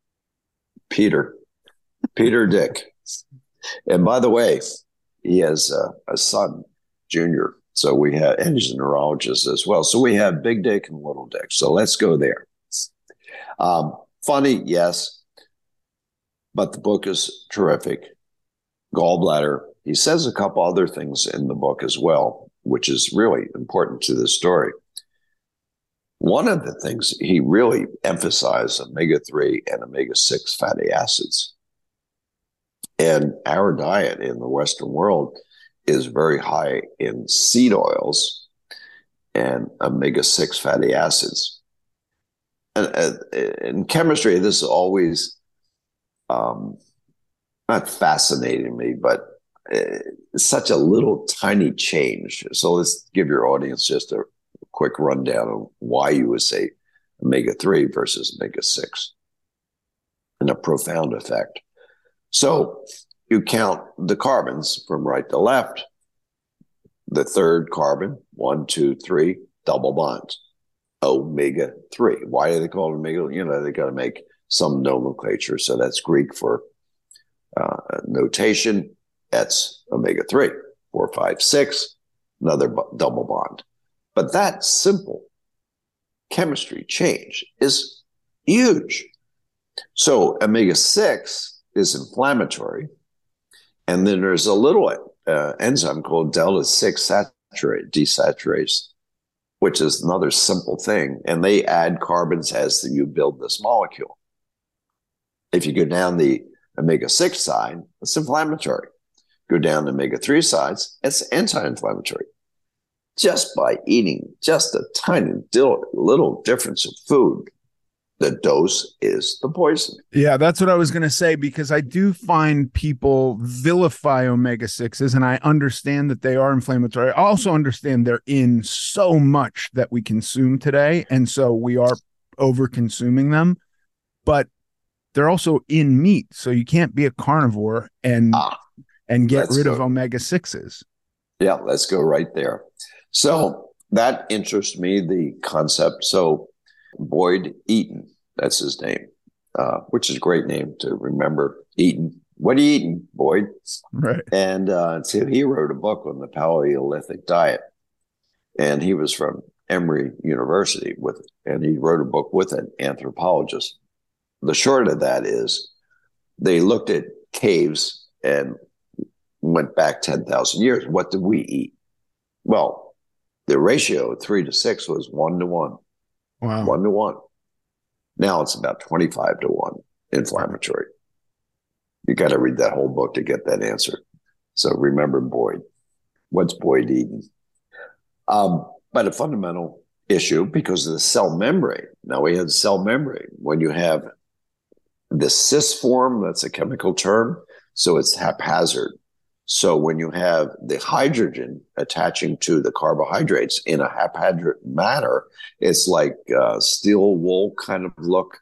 S7: Peter Dick. And by the way, he has a son, Junior. So we have, and he's a neurologist as well. So we have Big Dick and Little Dick. So let's go there. Funny, yes. But the book is terrific. Gallbladder. He says a couple other things in the book as well, which is really important to the story. One of the things he really emphasized, omega-3 and omega-6 fatty acids. And our diet in the Western world is very high in seed oils and omega-6 fatty acids. And in chemistry, this is always not fascinating me, but it's such a little tiny change. So let's give your audience just a quick rundown of why you would say omega-3 versus omega-6 and a profound effect. So you count the carbons from right to left. The third carbon, 1, 2, 3, double bonds, omega-3. Why do they call it omega? They got to make some nomenclature. So that's Greek for notation. That's omega-3, 4, 5, 6, another double bond. But that simple chemistry change is huge. So omega-6 is inflammatory. And then there's a little enzyme called delta-6 desaturase, which is another simple thing. And they add carbons as you build this molecule. If you go down the omega-6 side, it's inflammatory. Go down the omega-3 sides, it's anti-inflammatory. Just by eating just a tiny little difference of food, the dose is the poison.
S5: Yeah, that's what I was going to say, because I do find people vilify omega-6s, and I understand that they are inflammatory. I also understand they're in so much that we consume today, and so we are over-consuming them, but they're also in meat, so you can't be a carnivore and get rid of omega-6s. Yeah,
S7: let's go right there. So that interests me, the concept. So Boyd Eaton, that's his name, which is a great name to remember. Eaton. What are you eating, Boyd?
S5: Right.
S7: And so he wrote a book on the Paleolithic diet. And he was from Emory University, and he wrote a book with an anthropologist. The short of that is they looked at caves and went back 10,000 years. What did we eat? Well, the ratio 3 to 6 was 1 to 1.
S5: Wow.
S7: 1 to 1. Now it's about 25 to 1 inflammatory. You got to read that whole book to get that answer. So remember Boyd. What's Boyd eating? But a fundamental issue because of the cell membrane. Now we have cell membrane. When you have the cis form, that's a chemical term, so it's haphazard. So when you have the hydrogen attaching to the carbohydrates in a haphazard manner, it's like steel wool kind of look.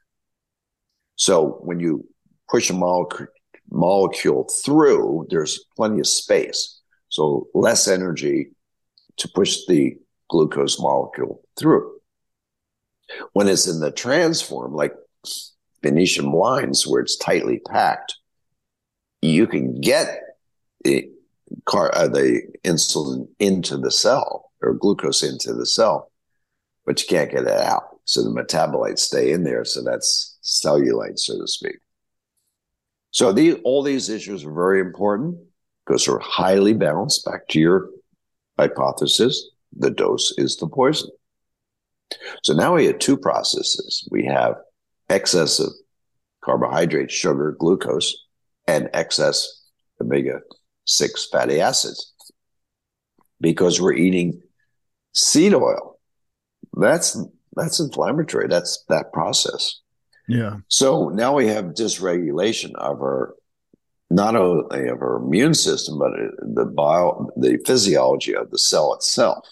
S7: So when you push a molecule through, there's plenty of space. So less energy to push the glucose molecule through. When it's in the trans form, like Venetian blinds, where it's tightly packed, you can get the insulin into the cell or glucose into the cell, but you can't get it out. So the metabolites stay in there. So that's cellulite, so to speak. So all these issues are very important because they're highly balanced. Back to your hypothesis, the dose is the poison. So now we have two processes. We have excess of carbohydrates, sugar, glucose, and excess omega-6 fatty acids because we're eating seed oil. That's inflammatory. That's that process.
S5: Yeah.
S7: So now we have dysregulation of not only of our immune system, but the physiology of the cell itself.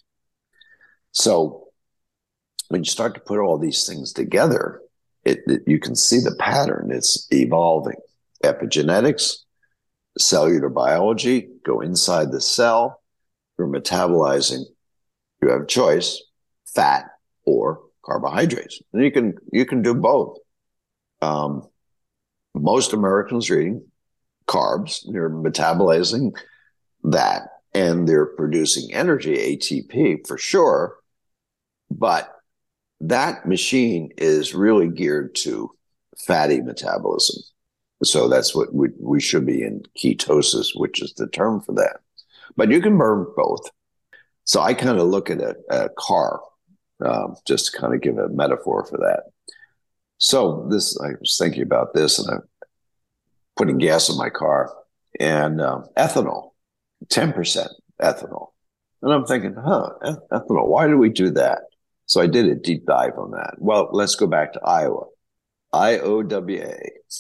S7: So when you start to put all these things together, you can see the pattern. It's evolving. Epigenetics, cellular biology, go inside the cell. You're metabolizing. You have a choice, fat or carbohydrates. And you can do both. Most Americans are eating carbs. They're metabolizing that, and they're producing energy, ATP, for sure. But that machine is really geared to fatty metabolism. So that's what we should be in ketosis, which is the term for that. But you can burn both. So I kind of look at a car, just to kind of give a metaphor for that. So I was thinking about this, and I'm putting gas in my car. and ethanol, 10% ethanol. And I'm thinking, ethanol, why do we do that? So I did a deep dive on that. Well, let's go back to Iowa. IOWA.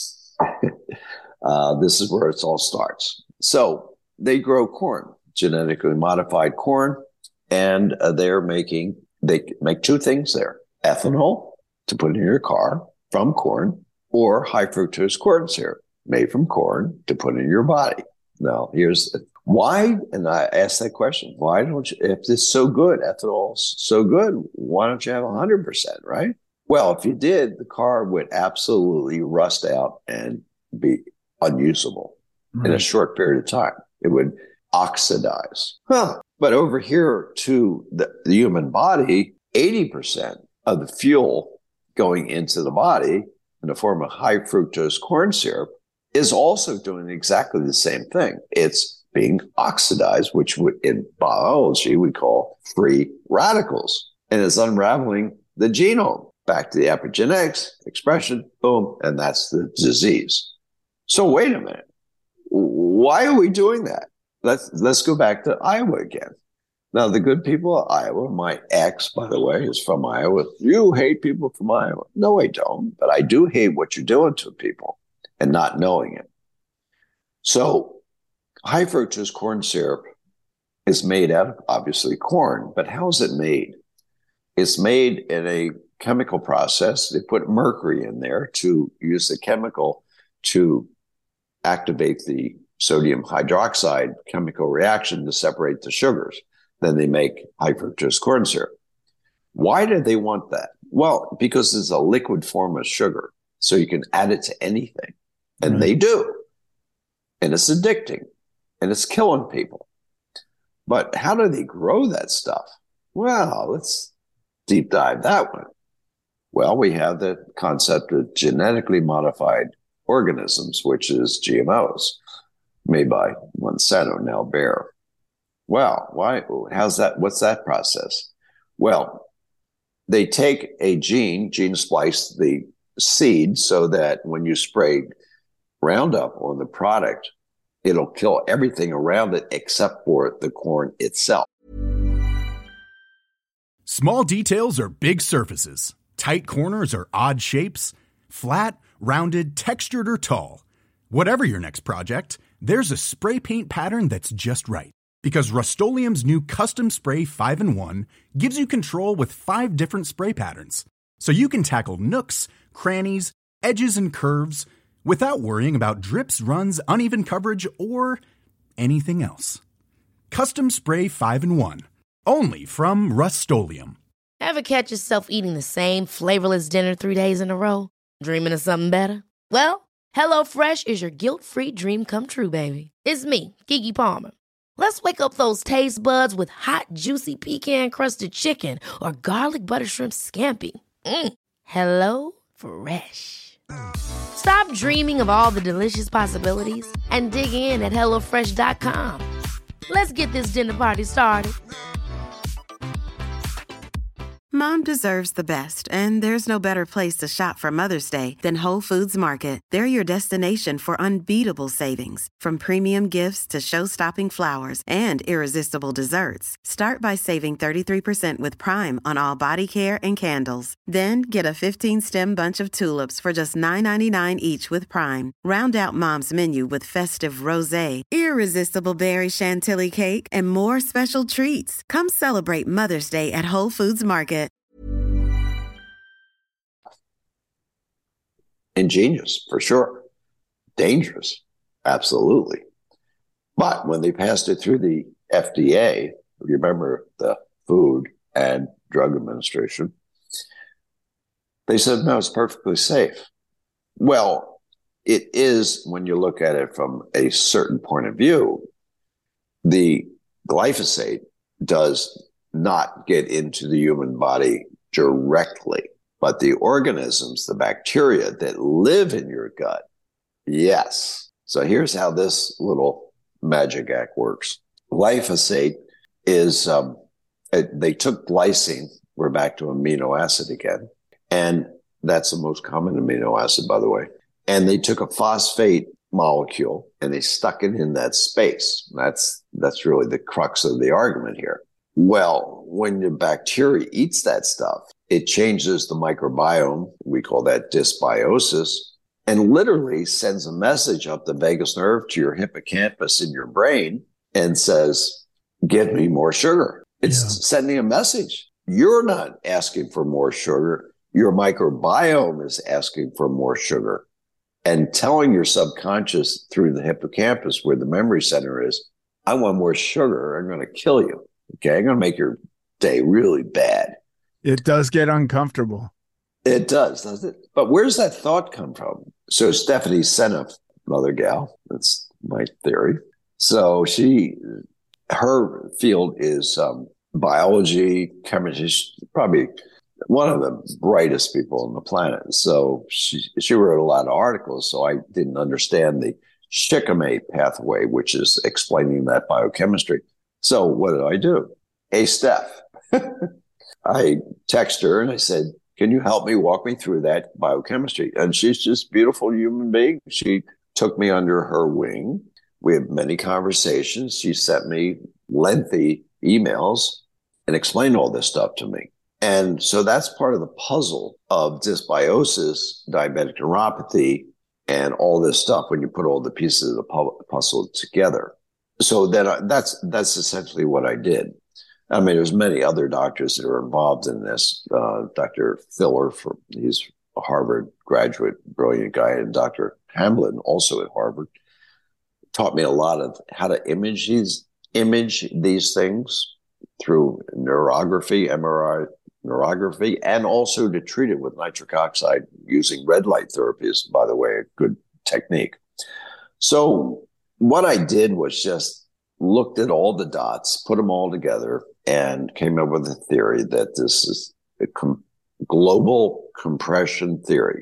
S7: This is where it all starts. So they grow corn, genetically modified corn, and they make two things there: ethanol to put in your car from corn, or high fructose corn syrup made from corn to put in your body. Now, here's why, and I asked that question: why don't you, if it's so good, ethanol's so good, why don't you have 100%, right? Well, if you did, the car would absolutely rust out and be unusable in a short period of time. It would oxidize. But over here to the human body, 80% of the fuel going into the body in the form of high fructose corn syrup is also doing exactly the same thing. It's being oxidized, which in biology we call free radicals, and it's unraveling the genome back to the epigenetics expression, boom, and that's the disease. So wait a minute. Why are we doing that? Let's go back to Iowa again. Now, the good people of Iowa, my ex, by the way, is from Iowa. You hate people from Iowa. No, I don't. But I do hate what you're doing to people and not knowing it. So high fructose corn syrup is made out of, obviously, corn. But how is it made? It's made in a chemical process. They put mercury in there to use the chemical to activate the sodium hydroxide chemical reaction to separate the sugars. Then they make high fructose corn syrup. Why do they want that? Well, because it's a liquid form of sugar, so you can add it to anything. And they do. And it's addicting. And it's killing people. But how do they grow that stuff? Well, let's deep dive that one. Well, we have the concept of genetically modified organisms, which is GMOs, made by Monsanto, now Bayer. Well, why? How's that? What's that process? Well, they take a gene splice the seed so that when you spray Roundup on the product, it'll kill everything around it except for the corn itself.
S10: Small details are big surfaces. Tight corners are odd shapes. Flat, rounded, textured, or tall. Whatever your next project, there's a spray paint pattern that's just right. Because Rust-Oleum's new Custom Spray 5-in-1 gives you control with 5 different spray patterns. So you can tackle nooks, crannies, edges, and curves without worrying about drips, runs, uneven coverage, or anything else. Custom Spray 5-in-1. Only from Rust-Oleum.
S2: Ever catch yourself eating the same flavorless dinner 3 days in a row? Dreaming of something better? Well, HelloFresh is your guilt-free dream come true, baby. It's me, Keke Palmer. Let's wake up those taste buds with hot, juicy pecan-crusted chicken or garlic butter shrimp scampi. Hello Fresh. Stop dreaming of all the delicious possibilities and dig in at HelloFresh.com. Let's get this dinner party started.
S11: Mom deserves the best, and there's no better place to shop for Mother's Day than Whole Foods Market. They're your destination for unbeatable savings, from premium gifts to show-stopping flowers and irresistible desserts. Start by saving 33% with Prime on all body care and candles. Then get a 15-stem bunch of tulips for just $9.99 each with Prime. Round out Mom's menu with festive rosé, irresistible berry chantilly cake, and more special treats. Come celebrate Mother's Day at Whole Foods Market.
S7: Ingenious, for sure. Dangerous, absolutely. But when they passed it through the FDA, remember the Food and Drug Administration, they said, no, it's perfectly safe. Well, it is when you look at it from a certain point of view. The glyphosate does not get into the human body directly. But the organisms, the bacteria that live in your gut, yes. So here's how this little magic act works. Glyphosate is, they took glycine, we're back to amino acid again, and that's the most common amino acid, by the way. And they took a phosphate molecule and they stuck it in that space. That's really the crux of the argument here. Well, when the bacteria eats that stuff, it changes the microbiome. We call that dysbiosis, and literally sends a message up the vagus nerve to your hippocampus in your brain and says, give me more sugar. It's sending a message. You're not asking for more sugar. Your microbiome is asking for more sugar and telling your subconscious through the hippocampus, where the memory center is, I want more sugar. I'm going to kill you. Okay. I'm going to make your day really bad.
S5: It does get uncomfortable.
S7: It does, doesn't it? But where's that thought come from? So Stephanie Seneff, another gal, that's my theory. So her field is biology, chemistry, probably one of the brightest people on the planet. So she wrote a lot of articles, so I didn't understand the shikimate pathway, which is explaining that biochemistry. So what do? Hey, Steph, I text her and I said, can you help me walk me through that biochemistry? And she's just a beautiful human being. She took me under her wing. We had many conversations. She sent me lengthy emails and explained all this stuff to me. And so that's part of the puzzle of dysbiosis, diabetic neuropathy, and all this stuff when you put all the pieces of the puzzle together. So then that's essentially what I did. I mean, there's many other doctors that are involved in this. Dr. Filler, he's a Harvard graduate, brilliant guy, and Dr. Hamblin, also at Harvard, taught me a lot of how to image these things through neurography, MRI neurography, and also to treat it with nitric oxide using red light therapy is, by the way, a good technique. So what I did was just looked at all the dots, put them all together, and came up with a theory that this is a global compression theory.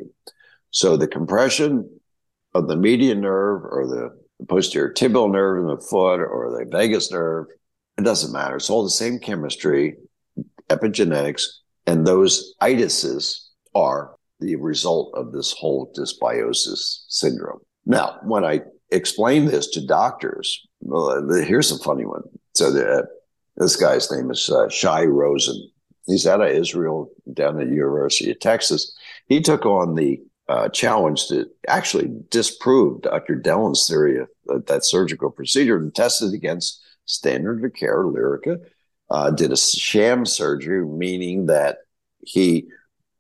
S7: So the compression of the median nerve or the posterior tibial nerve in the foot or the vagus nerve, it doesn't matter. It's all the same chemistry, epigenetics, and those itises are the result of this whole dysbiosis syndrome. Now, when I explain this to doctors, here's a funny one. So this guy's name is Shai Rosen. He's out of Israel, down at the University of Texas. He took on the challenge to actually disprove Dr. Dellen's theory of that surgical procedure and tested against standard of care, Lyrica. Did a sham surgery, meaning that he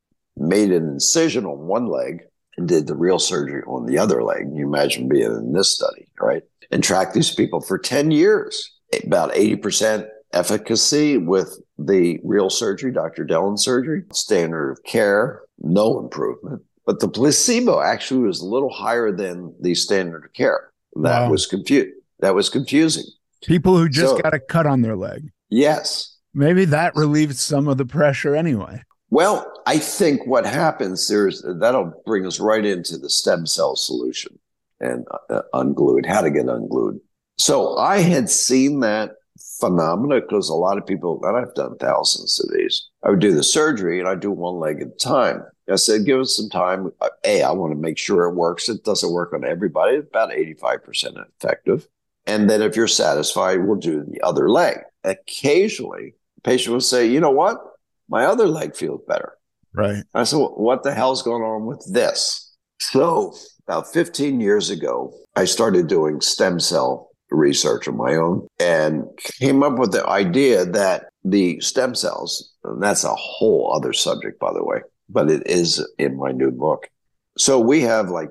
S7: made an incision on one leg and did the real surgery on the other leg. You imagine being in this study, right? And tracked these people for 10 years. About 80% efficacy with the real surgery, Dr. Dellen surgery. Standard of care, no improvement. But the placebo actually was a little higher than the standard of care. That was confusing.
S5: People who just got a cut on their leg.
S7: Yes.
S5: Maybe that relieved some of the pressure anyway.
S7: Well, I think what happens that'll bring us right into the stem cell solution and unglued, how to get unglued. So I had seen that phenomena because a lot of people, and I've done thousands of these, I would do the surgery and I'd do one leg at a time. I said, give us some time. I want to make sure it works. It doesn't work on everybody. It's about 85% effective. And then if you're satisfied, we'll do the other leg. Occasionally, the patient will say, you know what? My other leg feels better.
S5: Right.
S7: I said, well, what the hell's going on with this? So about 15 years ago, I started doing stem cell research on my own and came up with the idea that the stem cells, and that's a whole other subject, by the way, but it is in my new book. So we have like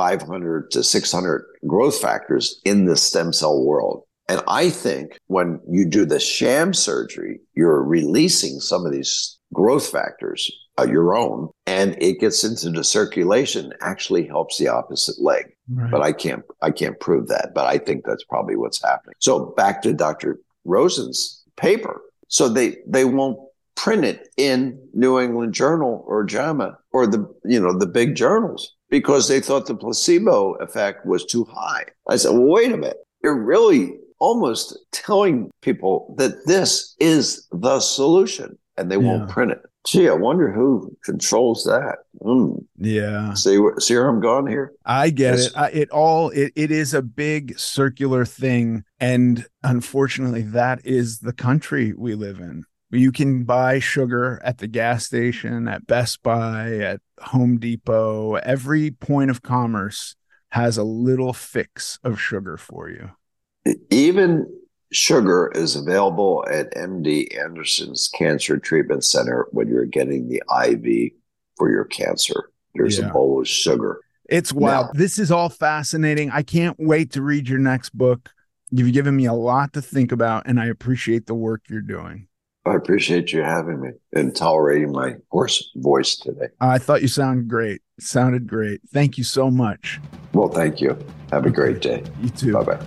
S7: 500 to 600 growth factors in the stem cell world. And I think when you do the sham surgery, you're releasing some of these growth factors, your own, and it gets into the circulation, actually helps the opposite leg. Right. But I can't prove that, but I think that's probably what's happening. So back to Dr. Rosen's paper. So they won't print it in New England Journal or JAMA or the big journals because they thought the placebo effect was too high. I said, well, wait a minute. You're really almost telling people that this is the solution and they won't print it. Gee, I wonder who controls that.
S5: Yeah.
S7: See where I'm going here?
S5: I get it. It is a big circular thing. And unfortunately, that is the country we live in. You can buy sugar at the gas station, at Best Buy, at Home Depot. Every point of commerce has a little fix of sugar for you.
S7: Even sugar is available at MD Anderson's Cancer Treatment Center when you're getting the IV for your cancer. There's a bowl of sugar.
S5: It's wild.
S7: Now,
S5: this is all fascinating. I can't wait to read your next book. You've given me a lot to think about, and I appreciate the work you're doing.
S7: I appreciate you having me and tolerating my hoarse voice today.
S5: I thought you sounded great. It sounded great. Thank you so much.
S7: Well, thank you. Have a great day.
S5: You too.
S7: Bye-bye.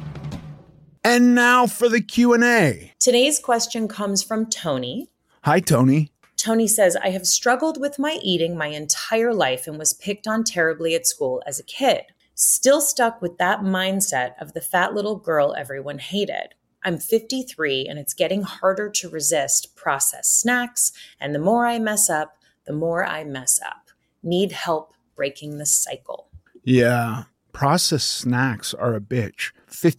S5: And now for the Q&A.
S12: Today's question comes from Tony.
S5: Hi, Tony.
S12: Tony says, I have struggled with my eating my entire life and was picked on terribly at school as a kid. Still stuck with that mindset of the fat little girl everyone hated. I'm 53 and it's getting harder to resist processed snacks. And the more I mess up, the more I mess up. Need help breaking the cycle.
S5: Yeah. Processed snacks are a bitch.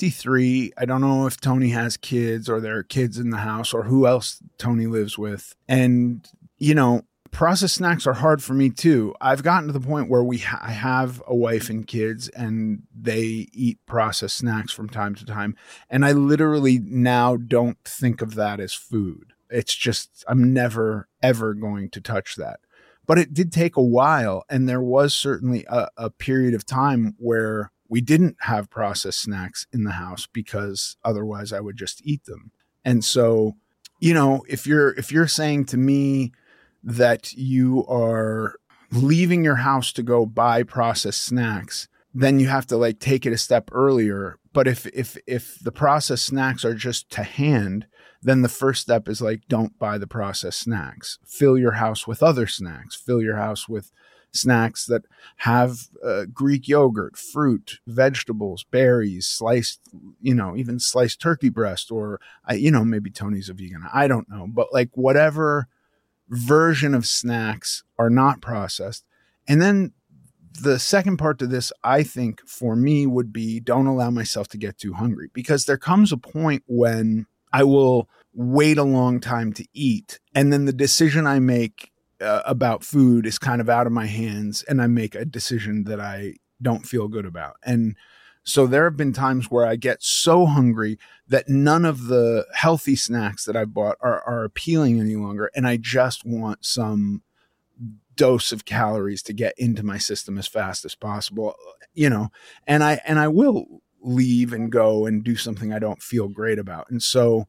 S5: 53. I don't know if Tony has kids or there are kids in the house or who else Tony lives with. And, you know, processed snacks are hard for me too. I've gotten to the point where I have a wife and kids and they eat processed snacks from time to time. And I literally now don't think of that as food. It's just, I'm never, ever going to touch that. But it did take a while. And there was certainly a period of time where we didn't have processed snacks in the house because otherwise I would just eat them. And so, you know, if you're saying to me that you are leaving your house to go buy processed snacks, then you have to like take it a step earlier. But if the processed snacks are just to hand, then the first step is like, don't buy the processed snacks. Fill your house with other snacks. Fill your house with snacks that have Greek yogurt, fruit, vegetables, berries, sliced, you know, even sliced turkey breast, or, you know, maybe Tony's a vegan. I don't know. But like whatever version of snacks are not processed. And then the second part to this, I think for me would be don't allow myself to get too hungry, because there comes a point when I will wait a long time to eat. And then the decision I make about food is kind of out of my hands, and I make a decision that I don't feel good about. And so there have been times where I get so hungry that none of the healthy snacks that I bought are appealing any longer. And I just want some dose of calories to get into my system as fast as possible, you know, and I will leave and go and do something I don't feel great about. And so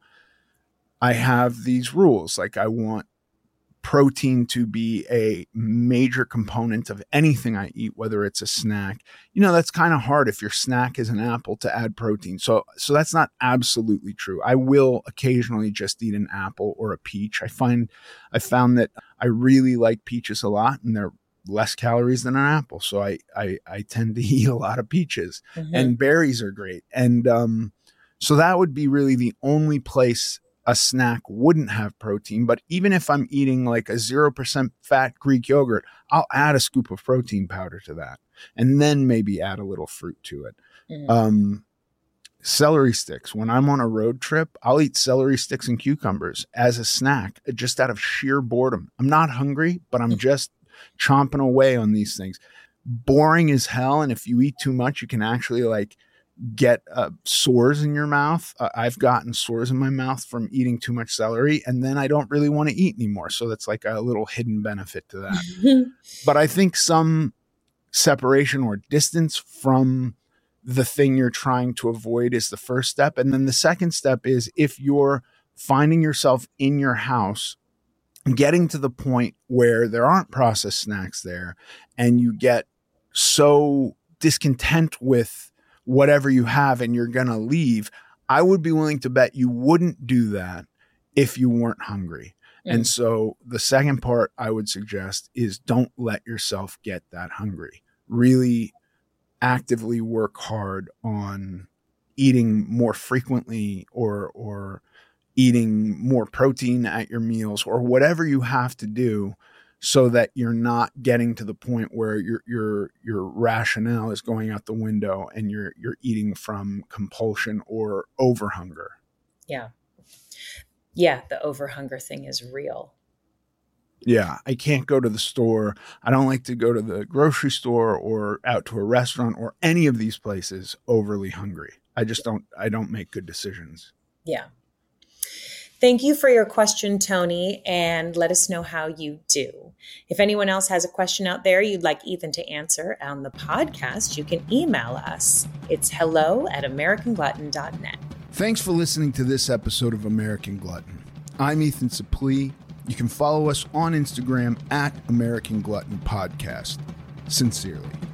S5: I have these rules, like I want protein to be a major component of anything I eat, whether it's a snack. You know, that's kind of hard if your snack is an apple to add protein. So that's not absolutely true. I will occasionally just eat an apple or a peach. I found that I really like peaches a lot, and they're less calories than an apple. So I tend to eat a lot of peaches. Mm-hmm. And berries are great. And so that would be really the only place a snack wouldn't have protein. But even if I'm eating like a 0% fat Greek yogurt, I'll add a scoop of protein powder to that, and then maybe add a little fruit to it. Mm-hmm. Celery sticks. When I'm on a road trip, I'll eat celery sticks and cucumbers as a snack, just out of sheer boredom. I'm not hungry, but I'm just chomping away on these things. Boring as hell. And if you eat too much, you can actually like get sores in your mouth. I've gotten sores in my mouth from eating too much celery, and then I don't really want to eat anymore. So that's like a little hidden benefit to that. But I think some separation or distance from the thing you're trying to avoid is the first step. And then the second step is, if you're finding yourself in your house getting to the point where there aren't processed snacks there, and you get so discontent with whatever you have and you're going to leave, I would be willing to bet you wouldn't do that if you weren't hungry. Mm. And so the second part I would suggest is don't let yourself get that hungry. Really actively work hard on eating more frequently, or eating more protein at your meals, or whatever you have to do so that you're not getting to the point where your rationale is going out the window and you're eating from compulsion or overhunger.
S12: Yeah. Yeah, the overhunger thing is real.
S5: Yeah, I can't go to the store. I don't like to go to the grocery store or out to a restaurant or any of these places overly hungry. I don't make good decisions.
S12: Yeah. Thank you for your question, Tony, and let us know how you do. If anyone else has a question out there you'd like Ethan to answer on the podcast, you can email us. It's hello@americanglutton.net.
S5: Thanks for listening to this episode of American Glutton. I'm Ethan Suplee. You can follow us on Instagram @American Glutton Podcast. Sincerely.